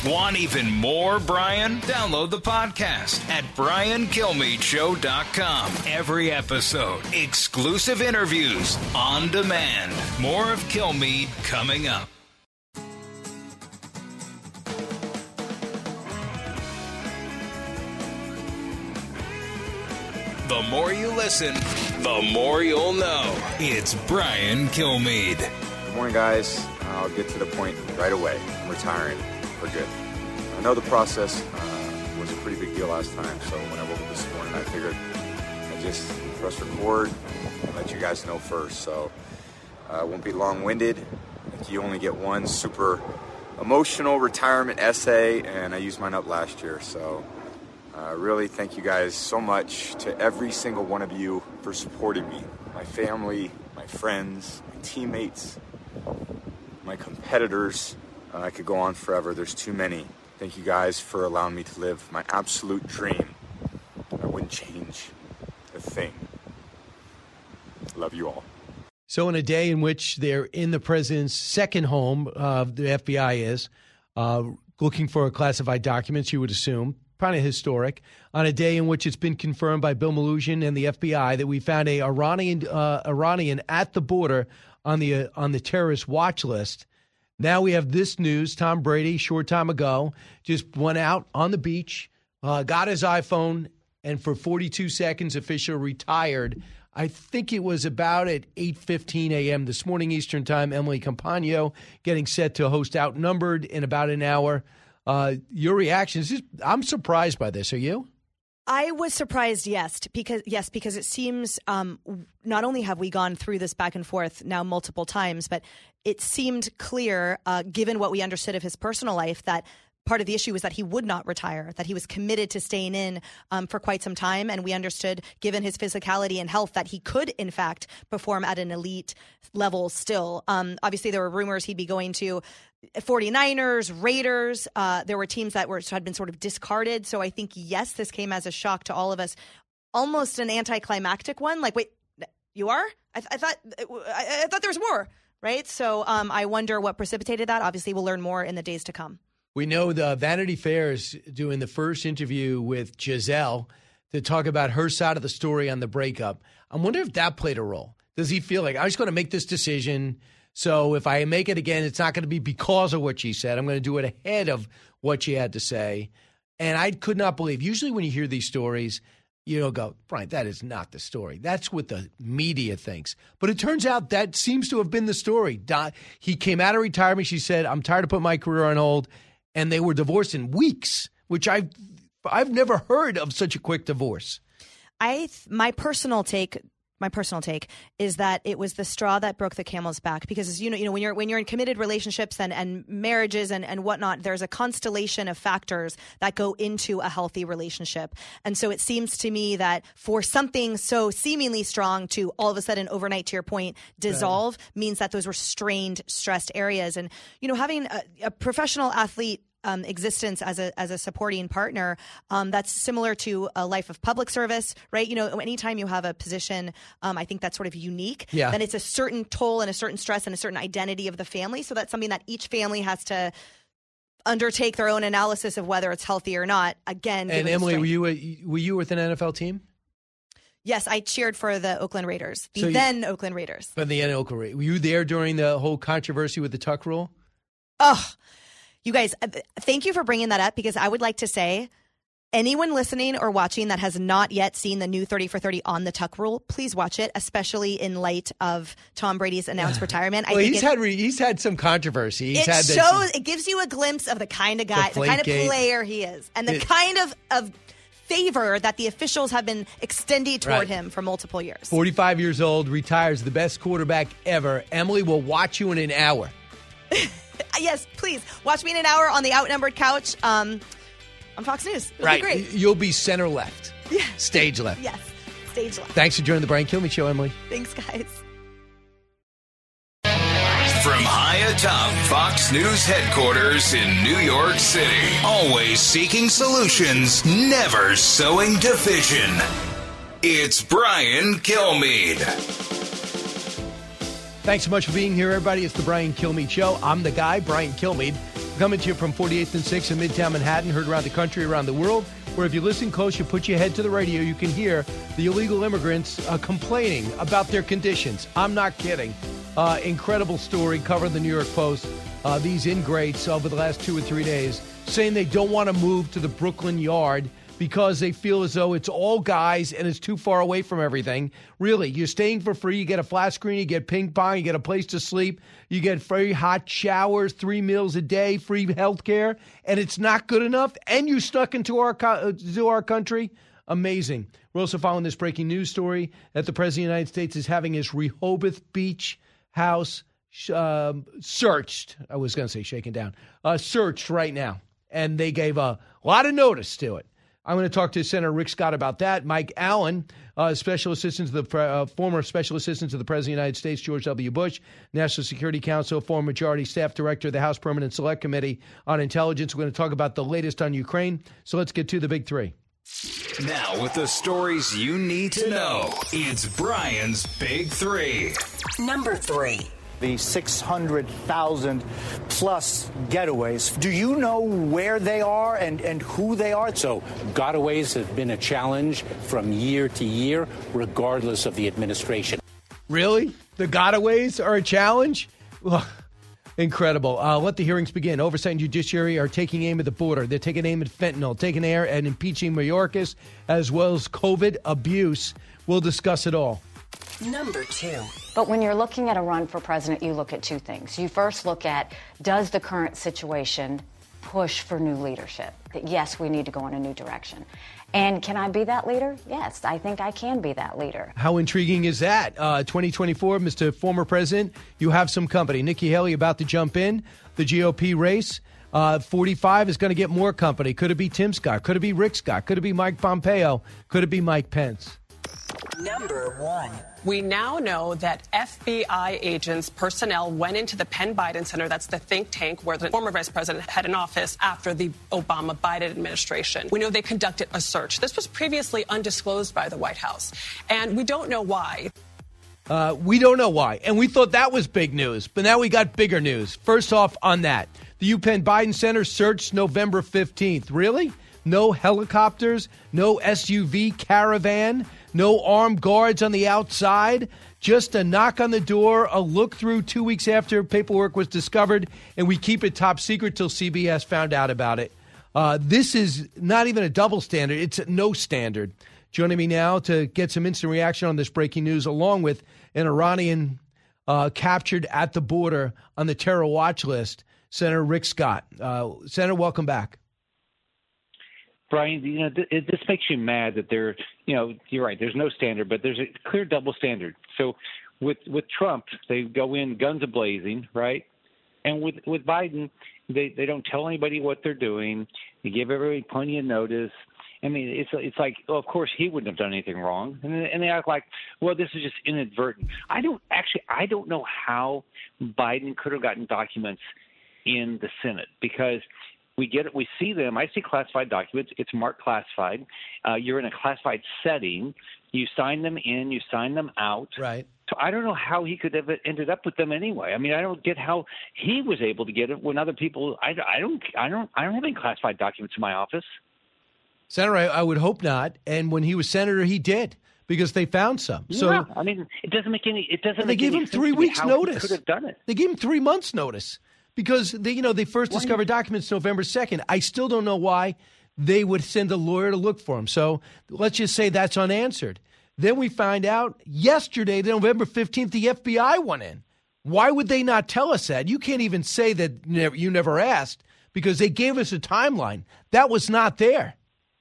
Want even more Brian? Download the podcast at BrianKilmeadeShow.com. Every episode, exclusive interviews on demand. More of Kilmeade coming up. The more you listen, the more you'll know. It's Brian Kilmeade. Good morning, guys. I'll get to the point right away. I'm retiring for good. I know the process was a pretty big deal last time, so when I woke up this morning, I figured I'd just press record and let you guys know first. So I won't be long-winded. I think you only get one super emotional retirement essay, and I used mine up last year, so really thank you guys so much to every single one of you for supporting me. My family, my friends, my teammates, my competitors. I could go on forever. There's too many. Thank you guys for allowing me to live my absolute dream. I wouldn't change a thing. Love you all. So in a day in which they're in the president's second home, the FBI is, looking for classified documents, you would assume, kind of historic, on a day in which it's been confirmed by Bill Melugin and the FBI that we found a Iranian at the border on the terrorist watch list. Now we have this news. Tom Brady, short time ago, just went out on the beach, got his iPhone, and for 42 seconds, officially retired. I think it was about at 8:15 a.m. this morning Eastern Time. Emily Campagno getting set to host Outnumbered in about an hour. Your reactions? I'm surprised by this. Are you? I was surprised, yes, because it seems not only have we gone through this back and forth now multiple times, but it seemed clear, given what we understood of his personal life, that part of the issue was that he would not retire, that he was committed to staying in for quite some time. And we understood, given his physicality and health, that he could, in fact, perform at an elite level still. Obviously, there were rumors he'd be going to 49ers, Raiders. There were teams that had been sort of discarded. So I think, yes, this came as a shock to all of us, almost an anticlimactic one. Like, wait, you are? I thought there was more, right? So I wonder what precipitated that. Obviously, we'll learn more in the days to come. We know the Vanity Fair is doing the first interview with Giselle to talk about her side of the story on the breakup. I wonder if that played a role. Does he feel like, I'm just going to make this decision, so if I make it again, it's not going to be because of what she said. I'm going to do it ahead of what she had to say. And I could not believe, usually when you hear these stories, you don't go, Brian, that is not the story. That's what the media thinks. But it turns out that seems to have been the story. He came out of retirement. She said, I'm tired of putting my career on hold. And they were divorced in weeks, which I've never heard of such a quick divorce. My personal take is that it was the straw that broke the camel's back, because as you know, when you're in committed relationships and marriages and whatnot, there's a constellation of factors that go into a healthy relationship. And so it seems to me that for something so seemingly strong to all of a sudden overnight, to your point, dissolve means that those were strained, stressed areas. And, having a professional athlete existence as a supporting partner, that's similar to a life of public service, right? Anytime you have a position, I think that's sort of unique. Yeah. Then it's a certain toll and a certain stress and a certain identity of the family. So that's something that each family has to undertake their own analysis of whether it's healthy or not. Again, and Emily, were you with an NFL team? Yes, I cheered for the Oakland Raiders, then Oakland Raiders. But the Oakland Raiders. Were you there during the whole controversy with the tuck rule? Oh. You guys, thank you for bringing that up, because I would like to say, anyone listening or watching that has not yet seen the new 30 for 30 on the tuck rule, please watch it, especially in light of Tom Brady's announced retirement. Well, he's had some controversy. It gives you a glimpse of the kind of guy, the kind of player he is, and the kind of favor that the officials have been extending toward him for multiple years. 45 years old, retires, the best quarterback ever. Emily will watch you in an hour. Yes, please. Watch me in an hour on the Outnumbered couch on Fox News. It'll be great. You'll be center left. Yeah. Stage left. Yes, stage left. Thanks for joining the Brian Kilmeade Show, Emily. Thanks, guys. From high atop Fox News headquarters in New York City, always seeking solutions, never sowing division. It's Brian Kilmeade. Thanks so much for being here, everybody. It's the Brian Kilmeade Show. I'm the guy, Brian Kilmeade, coming to you from 48th and 6th in Midtown Manhattan, heard around the country, around the world, where if you listen close, you put your head to the radio, you can hear the illegal immigrants complaining about their conditions. I'm not kidding. Incredible story, covered in the New York Post. These ingrates over the last 2 or 3 days saying they don't want to move to the Brooklyn Yard because they feel as though it's all guys and it's too far away from everything. Really, you're staying for free. You get a flat screen, you get ping pong, you get a place to sleep, you get free hot showers, 3 meals a day, free health care, and it's not good enough, and you stuck into our country? Amazing. We're also following this breaking news story that the President of the United States is having his Rehoboth Beach house searched. I was going to say shaken down. Searched right now, and they gave a lot of notice to it. I'm going to talk to Senator Rick Scott about that. Mike Allen, Special Assistant to the former Special Assistant to the President of the United States, George W. Bush, National Security Council, former Majority Staff Director of the House Permanent Select Committee on Intelligence. We're going to talk about the latest on Ukraine. So let's get to the big three. Now, with the stories you need to know, it's Brian's Big Three. Number 3. The 600,000 plus getaways. Do you know where they are and who they are? So gotaways have been a challenge from year to year, regardless of the administration. Really? The gotaways are a challenge? Well, incredible. Let the hearings begin. Oversight and Judiciary are taking aim at the border. They're taking aim at fentanyl, taking aim at impeaching Mayorkas, as well as COVID abuse. We'll discuss it all. Number 2. But when you're looking at a run for president, you look at two things. You first look at, does the current situation push for new leadership? That yes, we need to go in a new direction. And can I be that leader? Yes, I think I can be that leader. How intriguing is that? 2024, Mr. Former President, you have some company. Nikki Haley about to jump in the GOP race. 45 is going to get more company. Could it be Tim Scott? Could it be Rick Scott? Could it be Mike Pompeo? Could it be Mike Pence? Number 1. We now know that FBI agents, personnel went into the Penn Biden Center, that's the think tank where the former vice president had an office after the Obama-Biden administration. We know they conducted a search. This was previously undisclosed by the White House, and we don't know why. We don't know why, and we thought that was big news, but now we got bigger news. First off on that, the UPenn Biden Center searched November 15th. Really? No helicopters, no SUV caravan, no armed guards on the outside, just a knock on the door, a look through 2 weeks after paperwork was discovered, and we keep it top secret till CBS found out about it. This is not even a double standard. It's no standard. Joining me now to get some instant reaction on this breaking news, along with an Iranian captured at the border on the terror watch list, Senator Rick Scott. Senator, welcome back. Brian, this makes you mad that you're right, there's no standard, but there's a clear double standard. So with Trump, they go in guns a-blazing, right? And with Biden, they don't tell anybody what they're doing. They give everybody plenty of notice. I mean, it's like, oh, of course he wouldn't have done anything wrong. And they act like, well, this is just inadvertent. I don't know how Biden could have gotten documents in the Senate, because we get it. We see them. I see classified documents. It's marked classified. You're in a classified setting. You sign them in. You sign them out. Right. So I don't know how he could have ended up with them anyway. I mean, I don't get how he was able to get it when other people. I don't have any classified documents in my office. Senator, I would hope not. And when he was senator, he did, because they found some. So yeah, I mean, it doesn't make any. It doesn't. They make gave any him sense 3 to me weeks how notice. He could have done it. They gave him 3 months notice. Because they first discovered documents November 2nd. I still don't know why they would send a lawyer to look for them. So let's just say that's unanswered. Then we find out yesterday, November 15th, the FBI went in. Why would they not tell us that? You can't even say that you never asked, because they gave us a timeline. That was not there.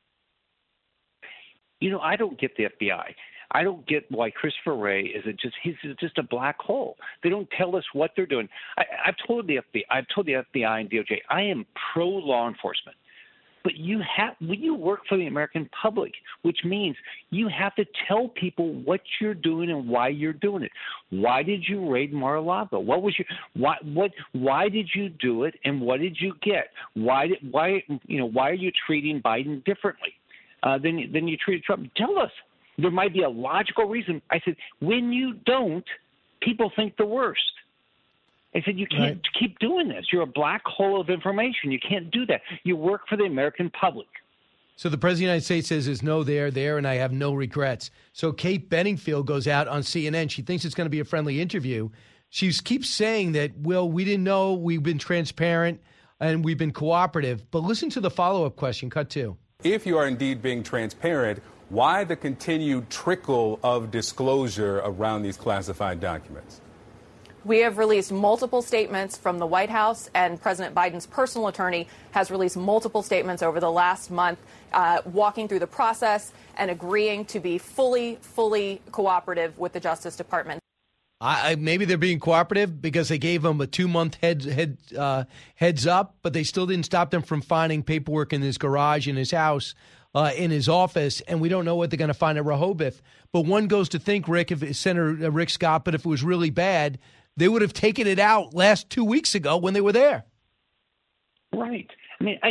I don't get the FBI. I don't get why Christopher Wray he's just a black hole. They don't tell us what they're doing. I've told the FBI and DOJ, I am pro law enforcement. But when you work for the American public, which means you have to tell people what you're doing and why you're doing it. Why did you raid Mar-a-Lago? Why did you do it, and what did you get? Why are you treating Biden differently than you treated Trump? Tell us. There might be a logical reason. I said, when you don't, people think the worst. I said, you can't keep doing this. You're a black hole of information. You can't do that. You work for the American public. So the President of the United States says there's no there, and I have no regrets. So Kate Bedingfield goes out on CNN. She thinks it's going to be a friendly interview. She keeps saying that, well, we didn't know, we've been transparent, and we've been cooperative. But listen to the follow-up question, cut 2. If you are indeed being transparent, why the continued trickle of disclosure around these classified documents? We have released multiple statements from the White House, and President Biden's personal attorney has released multiple statements over the last month, walking through the process and agreeing to be fully cooperative with the Justice Department. Maybe they're being cooperative because they gave them a 2-month heads up, but they still didn't stop them from finding paperwork in his garage, in his house, in his office, and we don't know what they're going to find at Rehoboth. But one goes to think, Rick, if Senator Rick Scott, but if it was really bad, they would have taken it out last 2 weeks ago when they were there. Right. I mean,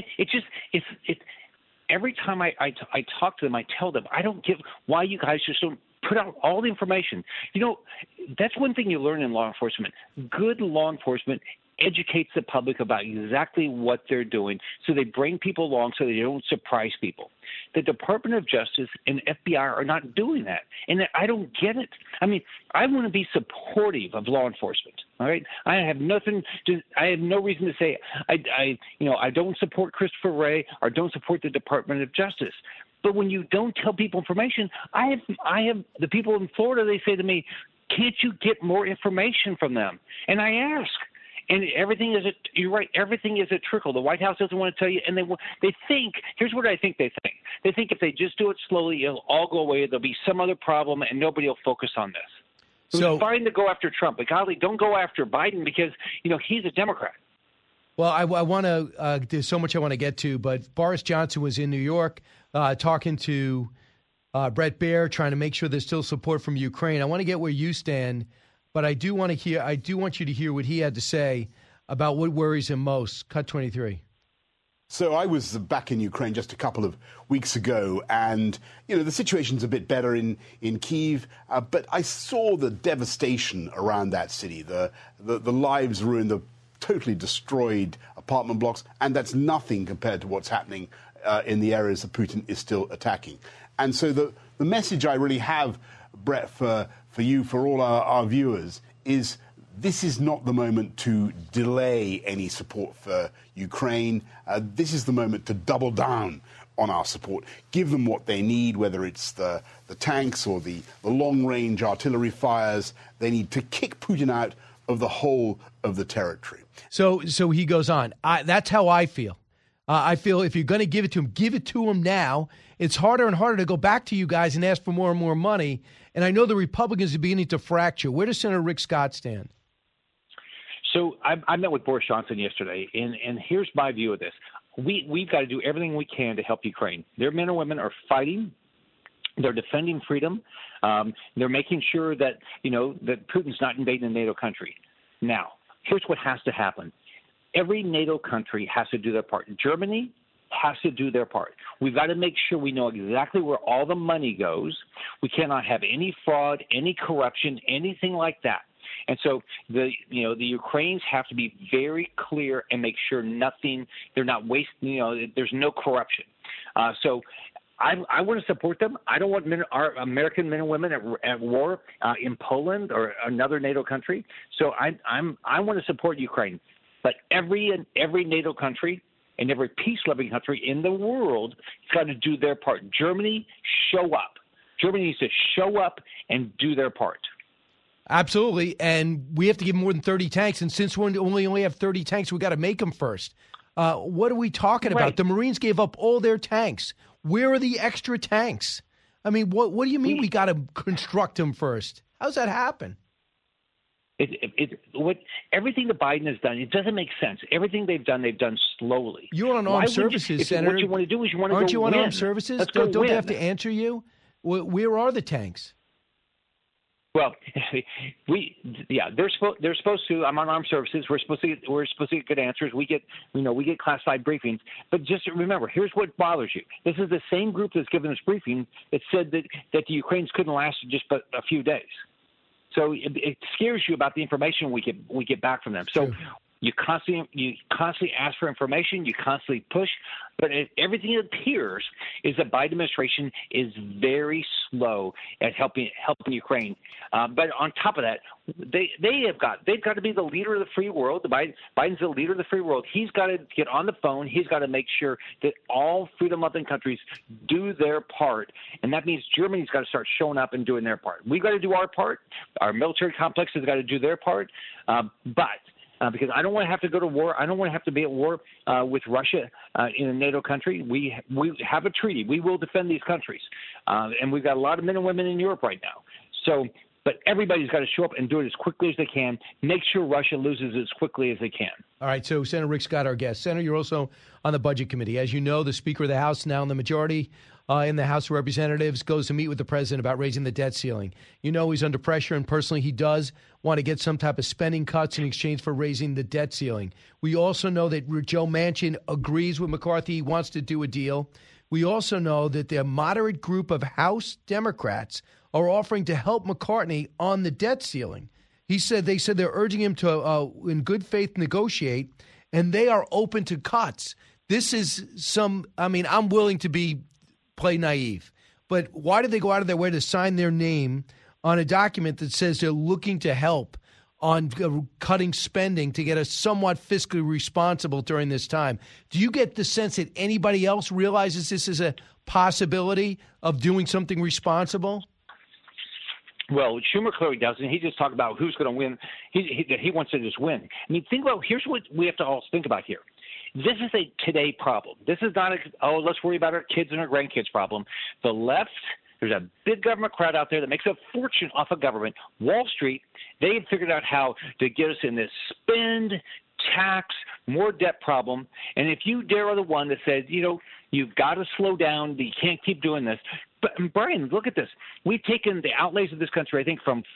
every time I talk to them, I tell them, I don't get why you guys just don't put out all the information. You know, that's one thing you learn in law enforcement. Good law enforcement educates the public about exactly what they're doing, so they bring people along so they don't surprise people. The Department of Justice and FBI are not doing that, and I don't get it. I mean, I want to be supportive of law enforcement. All right, I have no reason to say I don't support Christopher Wray or don't support the Department of Justice. But when you don't tell people information, I have the people in Florida. They say to me, "Can't you get more information from them?" And I ask. And everything is you're right. Everything is a trickle. The White House doesn't want to tell you, and they think. Here's what I think they think. They think if they just do it slowly, it'll all go away. There'll be some other problem, and nobody will focus on this. So it's fine to go after Trump, but golly, don't go after Biden because he's a Democrat. Well, I want to. There's so much I want to get to, but Boris Johnson was in New York talking to Bret Baier, trying to make sure there's still support from Ukraine. I want to get where you stand. But I do want you to hear what he had to say about what worries him most. Cut 23. So I was back in Ukraine just a couple of weeks ago, and the situation's a bit better in Kyiv, but I saw the devastation around that city, the lives ruined, the totally destroyed apartment blocks, and that's nothing compared to what's happening in the areas that Putin is still attacking. And so the message I really have, Brett, for you, for all our viewers, is this is not the moment to delay any support for Ukraine. This is the moment to double down on our support. Give them what they need, whether it's the tanks or the long-range artillery fires. They need to kick Putin out of the whole of the territory. So he goes on. That's how I feel. I feel if you're going to give it to him now. It's harder and harder to go back to you guys and ask for more and more money. And I know the Republicans are beginning to fracture. Where does Senator Rick Scott stand? So I met with Boris Johnson yesterday, and here's my view of this. We've got to do everything we can to help Ukraine. Their men and women are fighting. They're defending freedom. They're making sure that, that Putin's not invading a NATO country. Now, here's what has to happen. Every NATO country has to do their part. Germany has to do their part. We've got to make sure we know exactly where all the money goes. We cannot have any fraud, any corruption, anything like that. And so the Ukrainians have to be very clear and make sure they're not wasting, there's no corruption. So I want to support them. I don't want our American men and women at war in Poland or another NATO country. So I want to support Ukraine. But every NATO country and every peace-loving country in the world has got to do their part. Germany, show up. Germany needs to show up and do their part. Absolutely, and we have to give more than 30 tanks, and since we only have 30 tanks, we got to make them first. What are we talking about? The Marines gave up all their tanks. Where are the extra tanks? I mean, what do you mean we got to construct them first? How does that happen? Everything that Biden has done, it doesn't make sense. Everything they've done slowly. You're on armed services, Senator. What you want to do is aren't you on win. Armed Services? Don't they have to answer you? Where are the tanks? Well, they're supposed to. I'm on Armed Services. We're supposed to get good answers. We get classified briefings. But just remember, here's what bothers you. This is the same group that's given this briefing that said that the Ukrainians couldn't last just but a few days. So it scares you about the information we get back from them. So you constantly ask for information, you constantly push, but everything it appears is the Biden administration is very slow at helping Ukraine. But on top of that, they've got to be the leader of the free world. Biden's the leader of the free world. He's got to get on the phone. He's got to make sure that all freedom-loving countries do their part, and that means Germany's got to start showing up and doing their part. We've got to do our part. Our military complex has got to do their part, because I don't want to have to go to war. I don't want to have to be at war with Russia in a NATO country. We have a treaty. We will defend these countries. And we've got a lot of men and women in Europe right now. So, but everybody's got to show up and do it as quickly as they can. Make sure Russia loses as quickly as they can. All right, so Senator Rick Scott, our guest. Senator, you're also on the Budget Committee. As you know, the Speaker of the House, now in the majority in the House of Representatives, goes to meet with the president about raising the debt ceiling. You know he's under pressure, and personally he does want to get some type of spending cuts in exchange for raising the debt ceiling. We also know that Joe Manchin agrees with McCarthy. He wants to do a deal. We also know that the moderate group of House Democrats are offering to help McCarthy on the debt ceiling. They said they're urging him to, in good faith, negotiate, and they are open to cuts. This is I'm willing to play naive, but why did they go out of their way to sign their name on a document that says they're looking to help on cutting spending to get us somewhat fiscally responsible during this time? Do you get the sense that anybody else realizes this is a possibility of doing something responsible? Well, Schumer clearly doesn't. He just talked about who's going to win. He wants to just win. I mean, here's what we have to all think about here. This is a today problem. This is not let's worry about our kids and our grandkids problem. The left, there's a big government crowd out there that makes a fortune off of government. Wall Street, they have figured out how to get us in this spend, tax, more debt problem. And if you dare are the one that says, you've got to slow down, you can't keep doing this. But Brian, look at this. We've taken the outlays of this country, I think,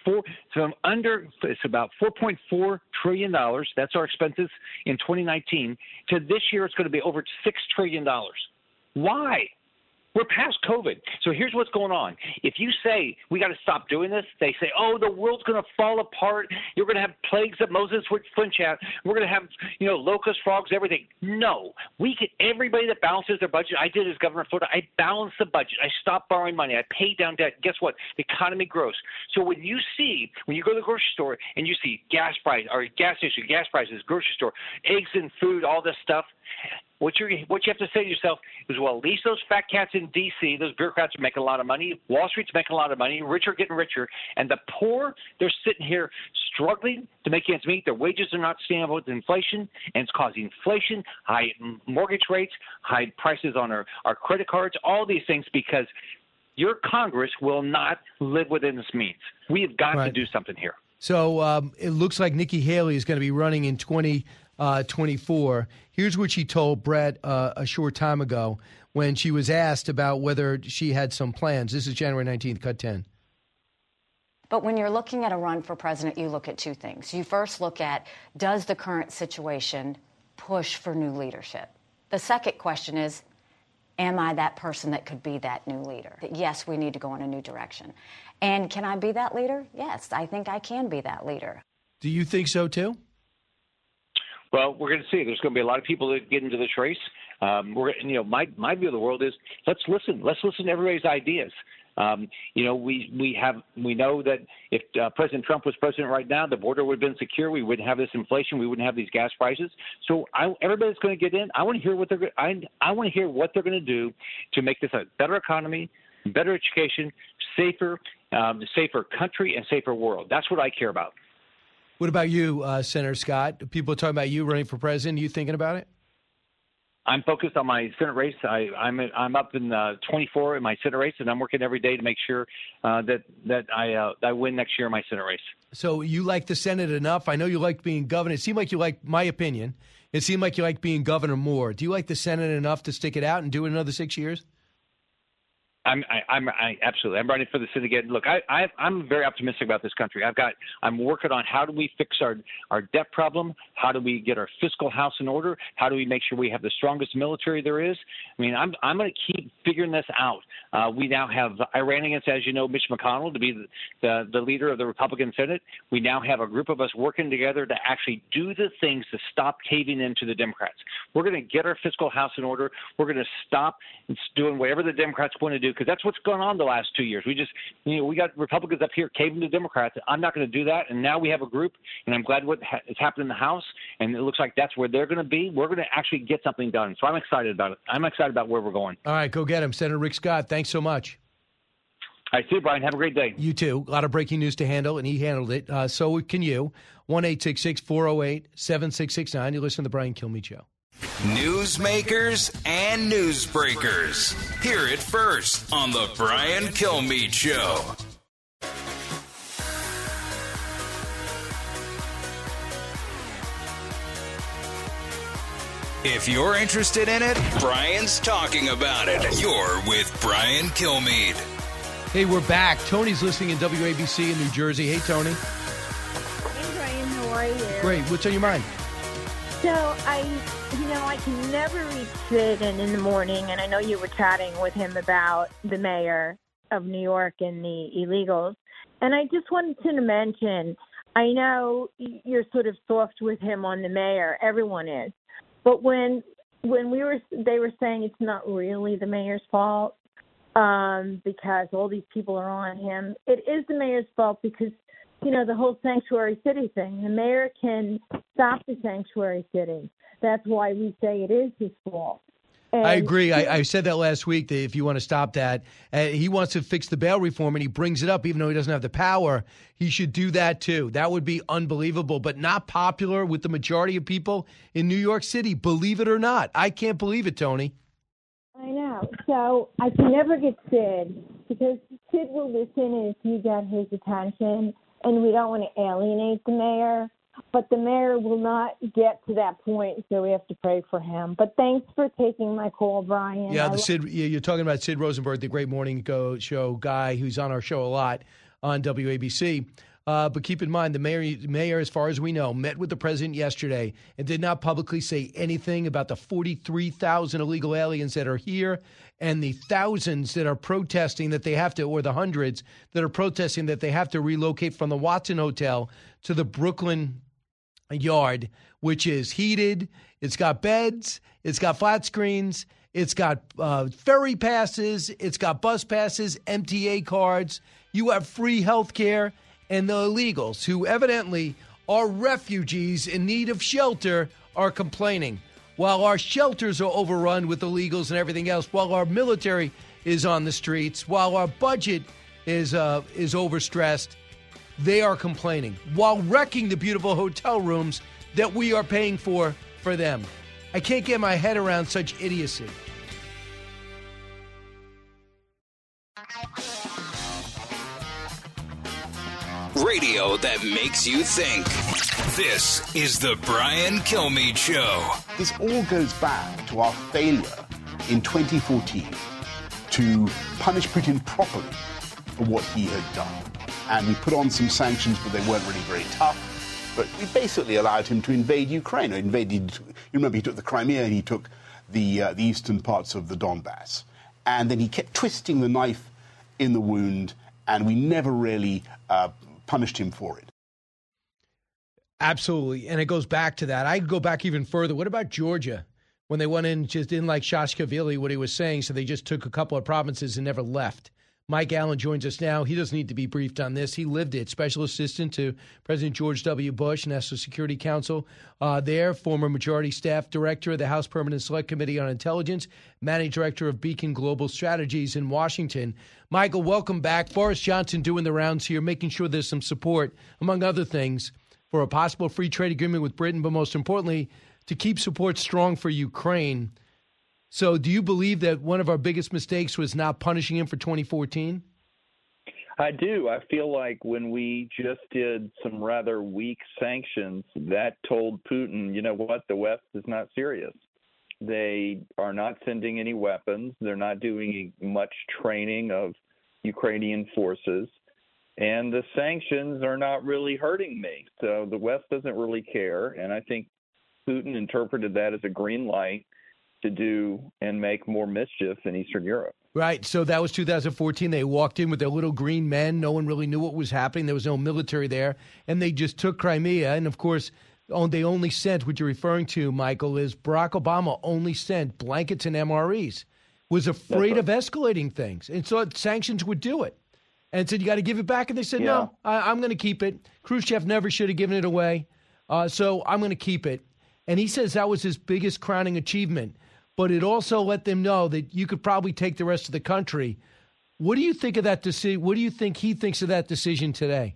it's about $4.4 trillion. That's our expenses in 2019. To this year, it's going to be over $6 trillion. Why? We're past COVID. So here's what's going on. If you say we got to stop doing this, they say, oh, the world's going to fall apart. You're going to have plagues that Moses would flinch at. We're going to have, locust frogs, everything. No. Everybody that balances their budget, I did as governor of Florida, I balanced the budget. I stopped borrowing money. I paid down debt. Guess what? The economy grows. So when you go to the grocery store and you see gas prices, grocery store, eggs and food, all this stuff, what you have to say to yourself is, well, at least those fat cats in D.C., those bureaucrats are making a lot of money. Wall Street's making a lot of money. Rich are getting richer. And the poor, they're sitting here struggling to make ends meet. Their wages are not staying up with inflation, and it's causing inflation, high mortgage rates, high prices on our credit cards, all these things because your Congress will not live within its means. We have got to do something here. So it looks like Nikki Haley is going to be running in 2024. Here's what she told Brett a short time ago when she was asked about whether she had some plans. This is January 19th, cut 10. But when you're looking at a run for president, you look at two things. You first look at, does the current situation push for new leadership? The second question is, am I that person that could be that new leader? That yes, we need to go in a new direction. And can I be that leader? Yes, I think I can be that leader. Do you think so, too? Well, we're going to see. There's going to be a lot of people that get into this race. My view of the world is let's listen. Let's listen to everybody's ideas. We know that if President Trump was president right now, the border would have been secure. We wouldn't have this inflation. We wouldn't have these gas prices. So everybody's going to get in. I want to hear what they're going to do to make this a better economy, better education, safer country, and safer world. That's what I care about. What about you, Senator Scott? People are talking about you running for president. Are you thinking about it? I'm focused on my Senate race. I'm up in 24 in my Senate race, and I'm working every day to make sure that I win next year in my Senate race. So you like the Senate enough? I know you like being governor. It seemed like you like my opinion. It seemed like you like being governor more. Do you like the Senate enough to stick it out and do it another 6 years? Absolutely. I'm running for the city again. Look, I'm very optimistic about this country. I'm working on how do we fix our debt problem? How do we get our fiscal house in order? How do we make sure we have the strongest military there is? I mean, I'm going to keep figuring this out. We now have Iranians, as you know, Mitch McConnell to be the leader of the Republican Senate. We now have a group of us working together to actually do the things to stop caving into the Democrats. We're going to get our fiscal house in order. We're going to stop doing whatever the Democrats want to do, because that's what's gone on the last 2 years. We got Republicans up here caving to Democrats. I'm not going to do that. And now we have a group, and I'm glad what has happened in the House, and it looks like that's where they're going to be. We're going to actually get something done. So I'm excited about it. I'm excited about where we're going. All right, go get him. Senator Rick Scott, thanks so much. I see you, Brian. Have a great day. You too. A lot of breaking news to handle, and he handled it. So can you. 1-866-408-7669. You listen to the Brian Kilmeade Show. Newsmakers and newsbreakers. Hear it first on the Brian Kilmeade Show. If you're interested in it, Brian's talking about it. You're with Brian Kilmeade. Hey, we're back. Tony's listening in WABC in New Jersey. Hey, Tony. Hey, Brian. How are you? Great. What's on your mind? So I can never reach Sid in the morning, and I know you were chatting with him about the mayor of New York and the illegals. And I just wanted to mention, I know you're sort of soft with him on the mayor. Everyone is. But when they were saying it's not really the mayor's fault because all these people are on him, it is the mayor's fault because, the whole sanctuary city thing. The mayor can stop the sanctuary city. That's why we say it is his fault. And I agree. I said that last week, that if you want to stop that, he wants to fix the bail reform, and he brings it up, even though he doesn't have the power. He should do that, too. That would be unbelievable, but not popular with the majority of people in New York City, believe it or not. I can't believe it, Tony. I know. So I can never get Sid, because Sid will listen if you get his attention, and we don't want to alienate the mayor. But the mayor will not get to that point, so we have to pray for him. But thanks for taking my call, Brian. Yeah, you're talking about Sid Rosenberg, the great morning show guy who's on our show a lot on WABC. But keep in mind, the mayor, as far as we know, met with the president yesterday and did not publicly say anything about the 43,000 illegal aliens that are here and the thousands that are protesting that they have to, or the hundreds that are protesting that they have to relocate from the Watson Hotel to the Brooklyn Yard, which is heated. It's got beds. It's got flat screens. It's got ferry passes. It's got bus passes, MTA cards. You have free health care. And the illegals, who evidently are refugees in need of shelter, are complaining. While our shelters are overrun with illegals and everything else, while our military is on the streets, while our budget is overstressed, they are complaining while wrecking the beautiful hotel rooms that we are paying for them. I can't get my head around such idiocy. Radio that makes you think. This is the Brian Kilmeade Show. This all goes back to our failure in 2014 to punish Putin properly for what he had done. And we put on some sanctions, but they weren't really very tough. But we basically allowed him to invade Ukraine. You remember, he took the Crimea and he took the eastern parts of the Donbass. And then he kept twisting the knife in the wound, and we never really punished him for it. Absolutely. And it goes back to that. I go back even further. What about Georgia? When they went in, just didn't like Saakashvili, what he was saying, so they just took a couple of provinces and never left. Mike Allen joins us now. He doesn't need to be briefed on this. He lived it. Special assistant to President George W. Bush, National Security Council there, former Majority Staff Director of the House Permanent Select Committee on Intelligence, Managing Director of Beacon Global Strategies in Washington. Michael, welcome back. Boris Johnson doing the rounds here, making sure there's some support, among other things, for a possible free trade agreement with Britain, but most importantly, to keep support strong for Ukraine. So do you believe that one of our biggest mistakes was not punishing him for 2014? I do. I feel like when we just did some rather weak sanctions, that told Putin, you know what, the West is not serious. They are not sending any weapons. They're not doing much training of Ukrainian forces. And the sanctions are not really hurting me. So the West doesn't really care. And I think Putin interpreted that as a green light to do and make more mischief in Eastern Europe. Right. So that was 2014. They walked in with their little green men. No one really knew what was happening. There was no military there. And they just took Crimea. And, of course, they only sent, what you're referring to, Michael, is Barack Obama only sent blankets and MREs, was afraid of escalating things. And so sanctions would do it. And said, you got to give it back. And they said, no, I'm going to keep it. Khrushchev never should have given it away. So I'm going to keep it. And he says that was his biggest crowning achievement. But it also let them know that you could probably take the rest of the country. What do you think of that decision? What do you think he thinks of that decision today?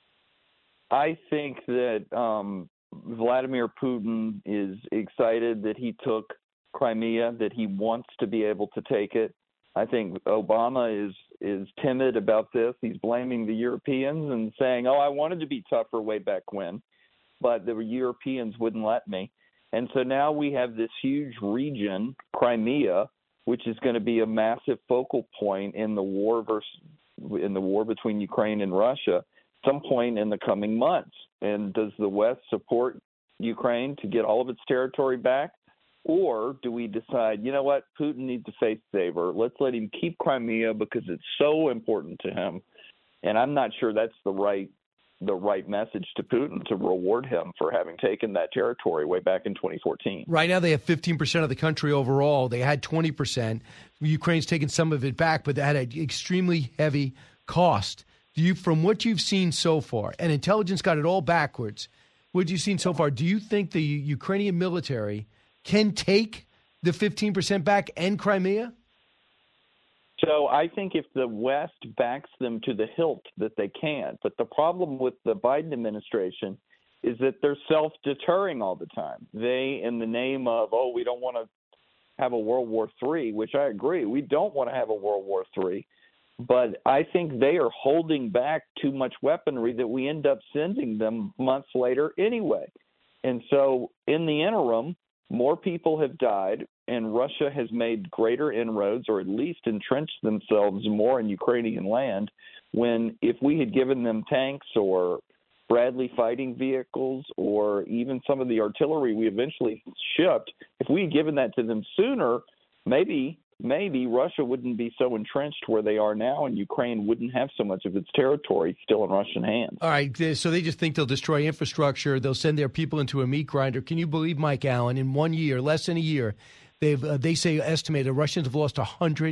I think that Vladimir Putin is excited that he took Crimea, that he wants to be able to take it. I think Obama is timid about this. He's blaming the Europeans and saying, I wanted to be tougher way back when, but the Europeans wouldn't let me. And so now we have this huge region, Crimea, which is going to be a massive focal point in the war between Ukraine and Russia some point in the coming months. And does the West support Ukraine to get all of its territory back? Or do we decide, you know what, Putin needs a face saver. Let's let him keep Crimea because it's so important to him. And I'm not sure that's the right message to Putin to reward him for having taken that territory way back in 2014. Right now they have 15% of the country overall. They had 20%. Ukraine's taken some of it back, but that had an extremely heavy cost. From what you've seen so far, and intelligence got it all backwards, what you've seen so far, do you think the Ukrainian military can take the 15% back and Crimea? So I think if the West backs them to the hilt that they can. But the problem with the Biden administration is that they're self-deterring all the time. They, in the name of, we don't want to have a World War III, which I agree, we don't want to have a World War III. But I think they are holding back too much weaponry that we end up sending them months later anyway. And so in the interim, more people have died, and Russia has made greater inroads, or at least entrenched themselves more in Ukrainian land, when if we had given them tanks or Bradley fighting vehicles or even some of the artillery we eventually shipped, if we had given that to them sooner, maybe Russia wouldn't be so entrenched where they are now, and Ukraine wouldn't have so much of its territory still in Russian hands. All right, so they just think they'll destroy infrastructure. They'll send their people into a meat grinder. Can you believe, Mike Allen, in 1 year, less than a year, they say estimated the Russians have lost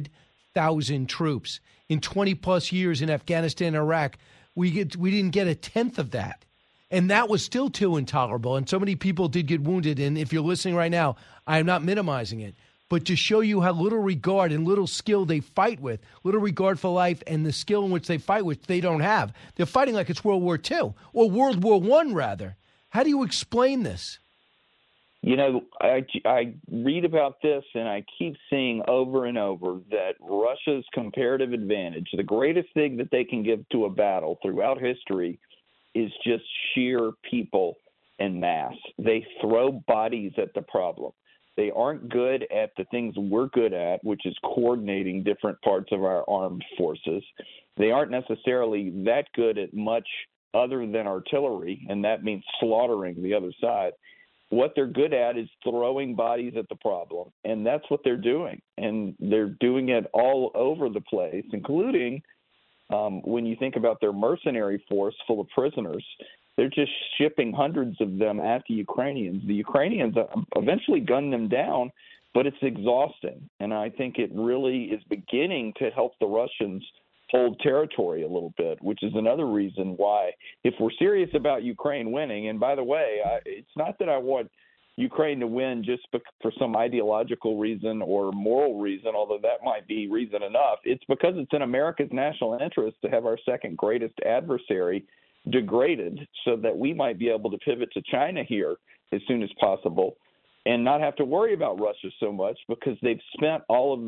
100,000 troops. In 20-plus years in Afghanistan and Iraq, we didn't get a tenth of that. And that was still too intolerable. And so many people did get wounded. And if you're listening right now, I am not minimizing it. But to show you how little regard and little skill they fight with, little regard for life and the skill in which they fight with, they don't have. They're fighting like it's World War II, or World War I, rather. How do you explain this? You know, I read about this, and I keep seeing over and over that Russia's comparative advantage, the greatest thing that they can give to a battle throughout history, is just sheer people and mass. They throw bodies at the problem. They aren't good at the things we're good at, which is coordinating different parts of our armed forces. They aren't necessarily that good at much other than artillery, and that means slaughtering the other side. What they're good at is throwing bodies at the problem, and that's what they're doing. And they're doing it all over the place, including when you think about their mercenary force full of prisoners. They're just shipping hundreds of them at the Ukrainians. The Ukrainians eventually gun them down, but it's exhausting. And I think it really is beginning to help the Russians hold territory a little bit, which is another reason why, if we're serious about Ukraine winning, and by the way, it's not that I want Ukraine to win just for some ideological reason or moral reason, although that might be reason enough. It's because it's in America's national interest to have our second greatest adversary degraded so that we might be able to pivot to China here as soon as possible and not have to worry about Russia so much because they've spent all of their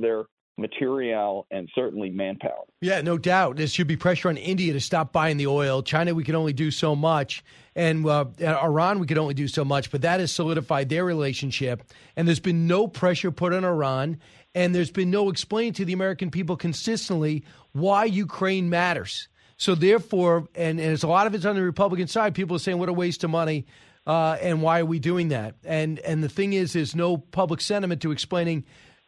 material, and certainly manpower. Yeah, no doubt. There should be pressure on India to stop buying the oil. China, we can only do so much. And Iran, we can only do so much. But that has solidified their relationship. And there's been no pressure put on Iran. And there's been no explaining to the American people consistently why Ukraine matters. So therefore, and there's a lot of it's on the Republican side, people are saying, what a waste of money. And why are we doing that? And the thing is, there's no public sentiment to explaining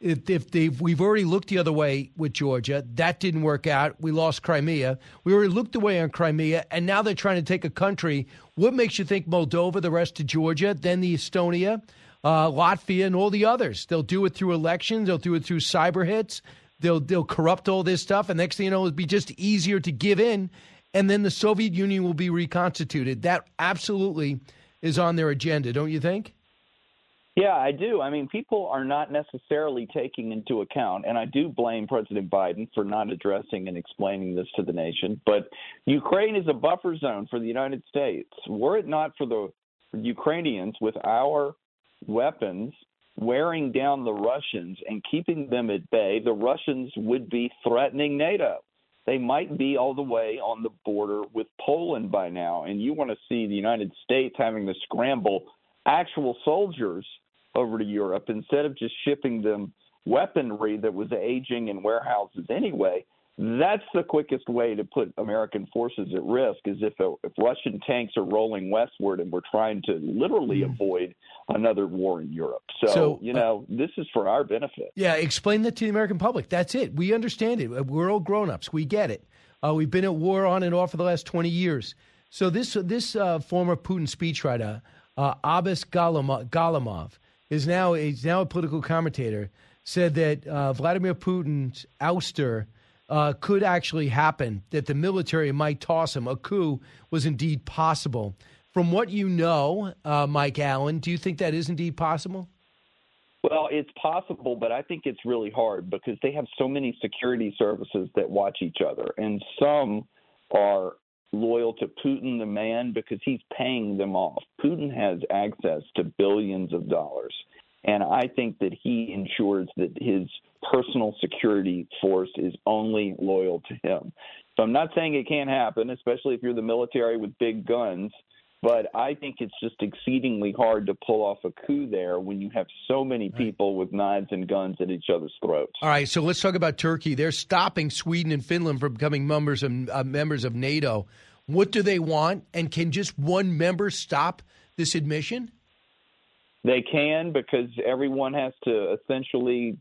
we've already looked the other way with Georgia. That didn't work out. We lost Crimea. We already looked away on Crimea, and now they're trying to take a country. What makes you think Moldova, the rest of Georgia, then the Estonia, Latvia, and all the others? They'll do it through elections. They'll do it through cyber hits. They'll corrupt all this stuff, and next thing you know, it'll be just easier to give in, and then the Soviet Union will be reconstituted. That absolutely is on their agenda, don't you think? Yeah, I do. I mean, people are not necessarily taking into account, and I do blame President Biden for not addressing and explaining this to the nation, but Ukraine is a buffer zone for the United States. Were it not for the Ukrainians with our weapons wearing down the Russians and keeping them at bay, the Russians would be threatening NATO. They might be all the way on the border with Poland by now, and you want to see the United States having to scramble actual soldiers over to Europe instead of just shipping them weaponry that was aging in warehouses anyway. That's the quickest way to put American forces at risk, is if Russian tanks are rolling westward and we're trying to literally avoid another war in Europe. So this is for our benefit. Yeah, explain that to the American public. That's it. We understand it. We're all grown-ups. We get it. We've been at war on and off for the last 20 years. So this former Putin speechwriter, Abbas Galimov, is now a political commentator, said that Vladimir Putin's ouster could actually happen, that the military might toss him. A coup was indeed possible. From what you know, Mike Allen, do you think that is indeed possible? Well, it's possible, but I think it's really hard because they have so many security services that watch each other, and some are loyal to Putin, the man, because he's paying them off. Putin has access to billions of dollars, and I think that he ensures that his personal security force is only loyal to him. So I'm not saying it can't happen, especially if you're the military with big guns, but I think it's just exceedingly hard to pull off a coup there when you have so many people with knives and guns at each other's throats. All right, so let's talk about Turkey. They're stopping Sweden and Finland from becoming members of NATO. What do they want? And can just one member stop this admission? They can, because everyone has to essentially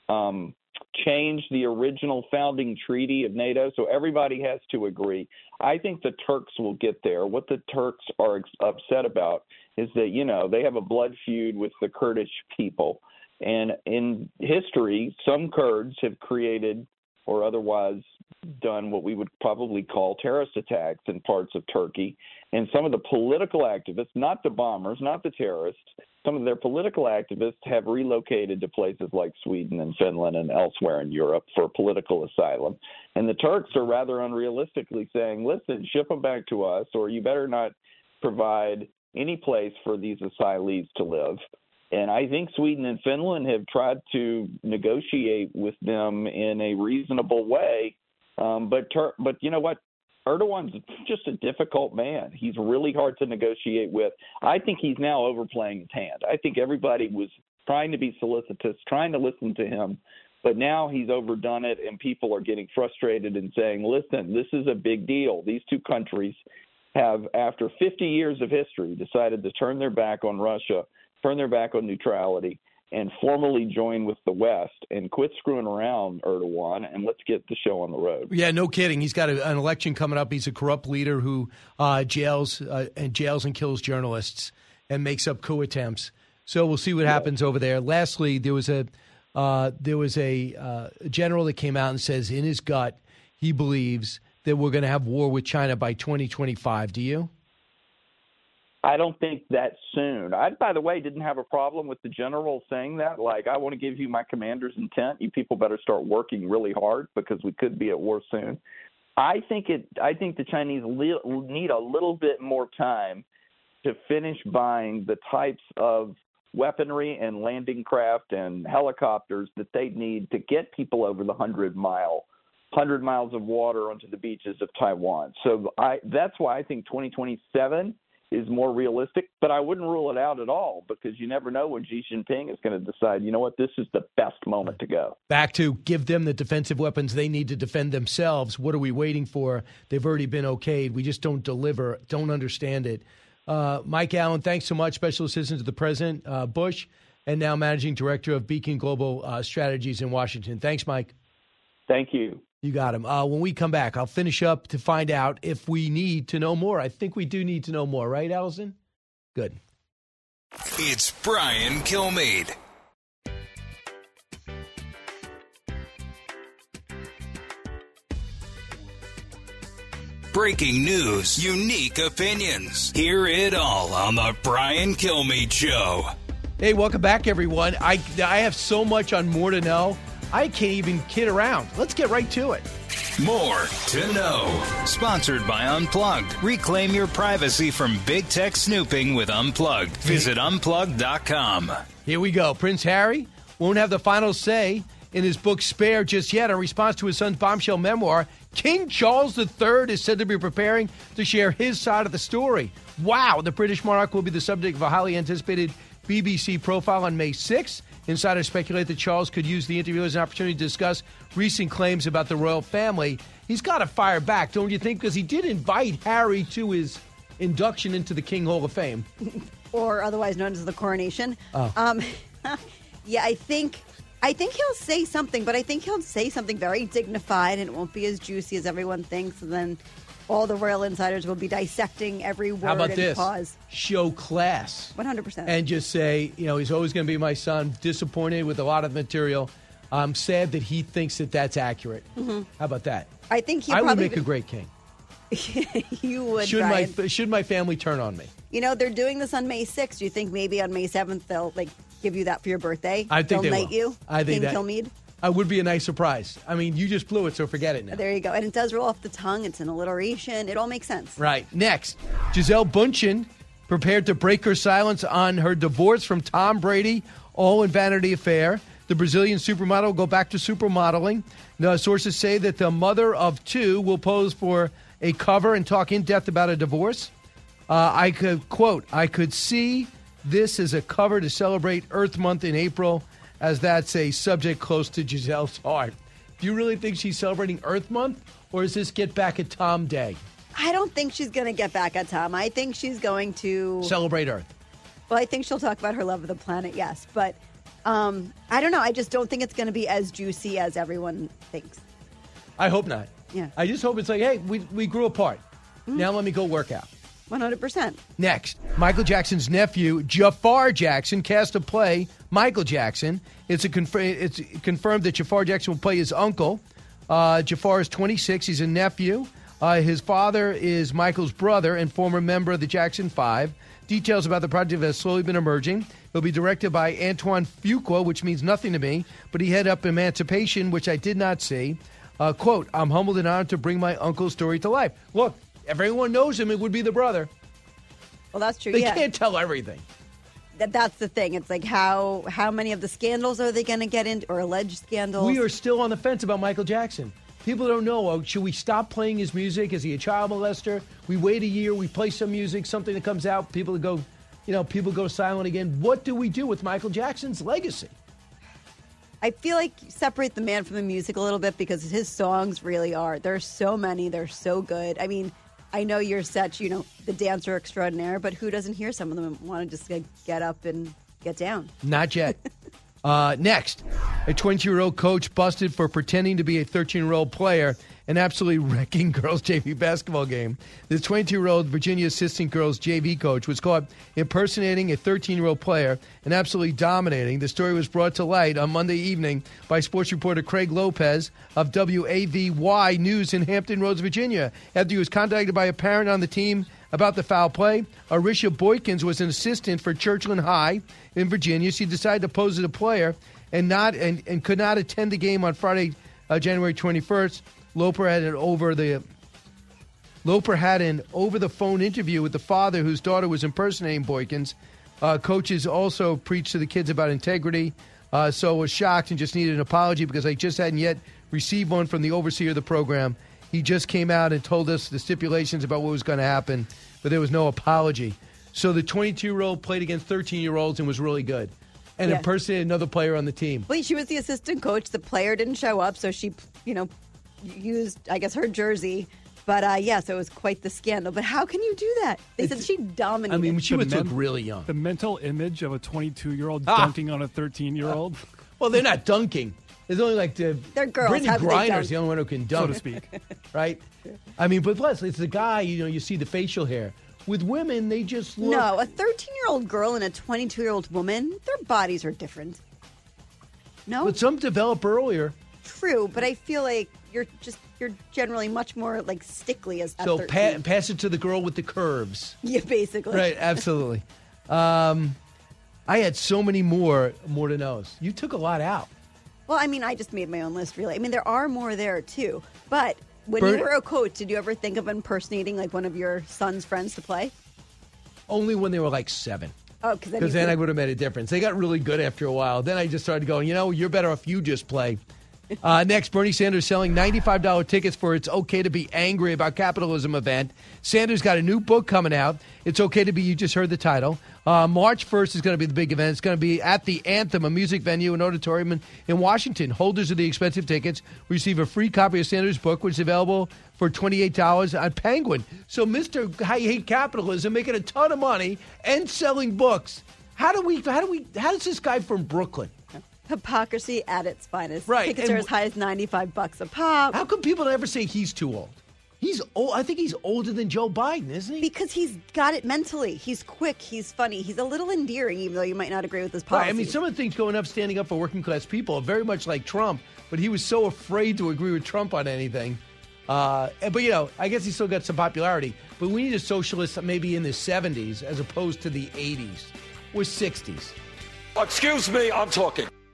change the original founding treaty of NATO, so everybody has to agree. I think the Turks will get there. What the Turks are upset about is that, they have a blood feud with the Kurdish people. And in history, some Kurds have created or otherwise done what we would probably call terrorist attacks in parts of Turkey. And some of the political activists, not the bombers, not the terrorists, some of their political activists have relocated to places like Sweden and Finland and elsewhere in Europe for political asylum. And the Turks are rather unrealistically saying, listen, ship them back to us, or you better not provide any place for these asylees to live. And I think Sweden and Finland have tried to negotiate with them in a reasonable way. But you know what? Erdogan's just a difficult man. He's really hard to negotiate with. I think he's now overplaying his hand. I think everybody was trying to be solicitous, trying to listen to him, but now he's overdone it, and people are getting frustrated and saying, listen, this is a big deal. These two countries have, after 50 years of history, decided to turn their back on Russia, turn their back on neutrality, and formally join with the West and quit screwing around, Erdogan, and let's get the show on the road. Yeah, no kidding. He's got an election coming up. He's a corrupt leader who jails and kills journalists and makes up coup attempts. So we'll see what happens over there. Lastly, there was a general that came out and says in his gut he believes that we're going to have war with China by 2025. Do you? I don't think that soon. I, by the way, didn't have a problem with the general saying that. Like, I want to give you my commander's intent. You people better start working really hard because we could be at war soon. I think the Chinese need a little bit more time to finish buying the types of weaponry and landing craft and helicopters that they need to get people over the 100 miles of water onto the beaches of Taiwan. So that's why I think 2027 is more realistic, but I wouldn't rule it out at all because you never know when Xi Jinping is going to decide, you know what, this is the best moment to go. Back to give them the defensive weapons they need to defend themselves. What are we waiting for? They've already been okayed. We just don't deliver, don't understand it. Mike Allen, thanks so much, Special Assistant to the President Bush, and now Managing Director of Beacon Global Strategies in Washington. Thanks, Mike. Thank you. You got him. When we come back, I'll finish up to find out if we need to know more. I think we do need to know more, right, Allison? Good. It's Brian Kilmeade. Breaking news, unique opinions. Hear it all on the Brian Kilmeade Show. Hey, welcome back, everyone. I have so much on more to know. I can't even kid around. Let's get right to it. More to know. Sponsored by Unplugged. Reclaim your privacy from big tech snooping with Unplugged. Visit unplugged.com. Here we go. Prince Harry won't have the final say in his book Spare just yet. In response to his son's bombshell memoir, King Charles III is said to be preparing to share his side of the story. Wow. The British monarch will be the subject of a highly anticipated BBC profile on May 6th. Insiders speculate that Charles could use the interview as an opportunity to discuss recent claims about the royal family. He's got to fire back, don't you think? Because he did invite Harry to his induction into the King Hall of Fame. Or otherwise known as the coronation. Oh. Yeah, I think he'll say something, but I think he'll say something very dignified, and it won't be as juicy as everyone thinks. And then all the royal insiders will be dissecting every word. How about and this? pause. Show class. 100%. And just say, he's always going to be my son. Disappointed with a lot of material. I'm sad that he thinks that that's accurate. Mm-hmm. How about that? I think I would make a great king. You would, Brian. Should my family turn on me? They're doing this on May 6th. Do you think maybe on May 7th they'll give you that for your birthday? I think they'll they knight will. you. I think King that Kilmeade. Would be a nice surprise. I mean, you just blew it, so forget it now. There you go. And it does roll off the tongue. It's an alliteration. It all makes sense. Right. Next, Gisele Bündchen prepared to break her silence on her divorce from Tom Brady, all in Vanity Fair. The Brazilian supermodel will go back to supermodeling. Now, sources say that the mother of two will pose for a cover and talk in depth about a divorce. I could see this as a cover to celebrate Earth Month in April, as that's a subject close to Gisele's heart. Do you really think she's celebrating Earth Month, or is this Get Back at Tom Day? I don't think she's going to get back at Tom. I think she's going to celebrate Earth. Well, I think she'll talk about her love of the planet, yes. But I don't know. I just don't think it's going to be as juicy as everyone thinks. I hope not. Yeah. I just hope it's like, hey, we grew apart. Mm-hmm. Now let me go work out. 100%. Next, Michael Jackson's nephew, Jafar Jackson, cast to play Michael Jackson. It's confirmed that Jafar Jackson will play his uncle. Jafar is 26. He's a nephew. His father is Michael's brother and former member of the Jackson 5. Details about the project have slowly been emerging. It'll be directed by Antoine Fuqua, which means nothing to me, but he headed up Emancipation, which I did not see. Quote, I'm humbled and honored to bring my uncle's story to life. Look, if everyone knows him, it would be the brother. Well, that's true. They can't tell everything. That's the thing. It's like how many of the scandals are they going to get into, or alleged scandals? We are still on the fence about Michael Jackson. People don't know. Should we stop playing his music? Is he a child molester? We wait a year. We play some music, something that comes out. People go silent again. What do we do with Michael Jackson's legacy? I feel like separate the man from the music a little bit because his songs really are. There's so many. They're so good. I mean, I know you're such, the dancer extraordinaire, but who doesn't hear some of them and want to just get up and get down? Not yet. Next, a 20-year-old coach busted for pretending to be a 13-year-old player and absolutely wrecking girls' JV basketball game. The 22-year-old Virginia assistant girls' JV coach was caught impersonating a 13-year-old player and absolutely dominating. The story was brought to light on Monday evening by sports reporter Craig Lopez of WAVY News in Hampton Roads, Virginia. After he was contacted by a parent on the team about the foul play, Arisha Boykins was an assistant for Churchland High in Virginia. She decided to pose as a player and could not attend the game on Friday, January 21st. Loper had an over-the-phone interview with the father whose daughter was impersonating Boykins. Coaches also preach to the kids about integrity. So was shocked and just needed an apology because I just hadn't yet received one from the overseer of the program. He just came out and told us the stipulations about what was going to happen, but there was no apology. So the 22-year-old played against 13-year-olds and was really good and impersonated another player on the team. Well, she was the assistant coach. The player didn't show up, so she, used, I guess, her jersey. But, so it was quite the scandal. But how can you do that? They said she dominated. I mean, she would look really young. The mental image of a 22-year-old dunking on a 13-year-old. Well, they're not dunking. There's only they're girls. Brittany How can they Griner's dunk? the only one who can dunk, so to speak. Right? I mean, but plus, it's the guy, you see the facial hair. With women, they just look. No, a 13-year-old girl and a 22-year-old woman, their bodies are different. No? But some develop earlier. True, but I feel like you're generally much more stickly as So 13. pass it to the girl with the curves. Yeah, basically. Right, absolutely. I had so many more to knows. You took a lot out. Well, I mean, I just made my own list, really. I mean, there are more there, too. But when you were a coach, did you ever think of impersonating one of your son's friends to play? Only when they were 7. Oh, because then I would have made a difference. They got really good after a while. Then I just started going, you're better off you just play. Next, Bernie Sanders selling $95 tickets for It's Okay to Be Angry About Capitalism event. Sanders got a new book coming out. It's Okay to Be, you just heard the title. March 1st is going to be the big event. It's going to be at the Anthem, a music venue and auditorium in Washington. Holders of the expensive tickets receive a free copy of Sanders' book, which is available for $28 on Penguin. So Mr. I Hate Capitalism making a ton of money and selling books. How does this guy from Brooklyn? Hypocrisy at its finest. Right. Tickets are as high as $95 a pop. How come people never say he's too old? He's old. I think he's older than Joe Biden, isn't he? Because he's got it mentally. He's quick. He's funny. He's a little endearing, even though you might not agree with his policies. Right. I mean, some of the things standing up for working class people are very much like Trump, but he was so afraid to agree with Trump on anything. But, I guess he still got some popularity. But we need a socialist maybe in the 70s as opposed to the 80s or 60s. Excuse me, I'm talking.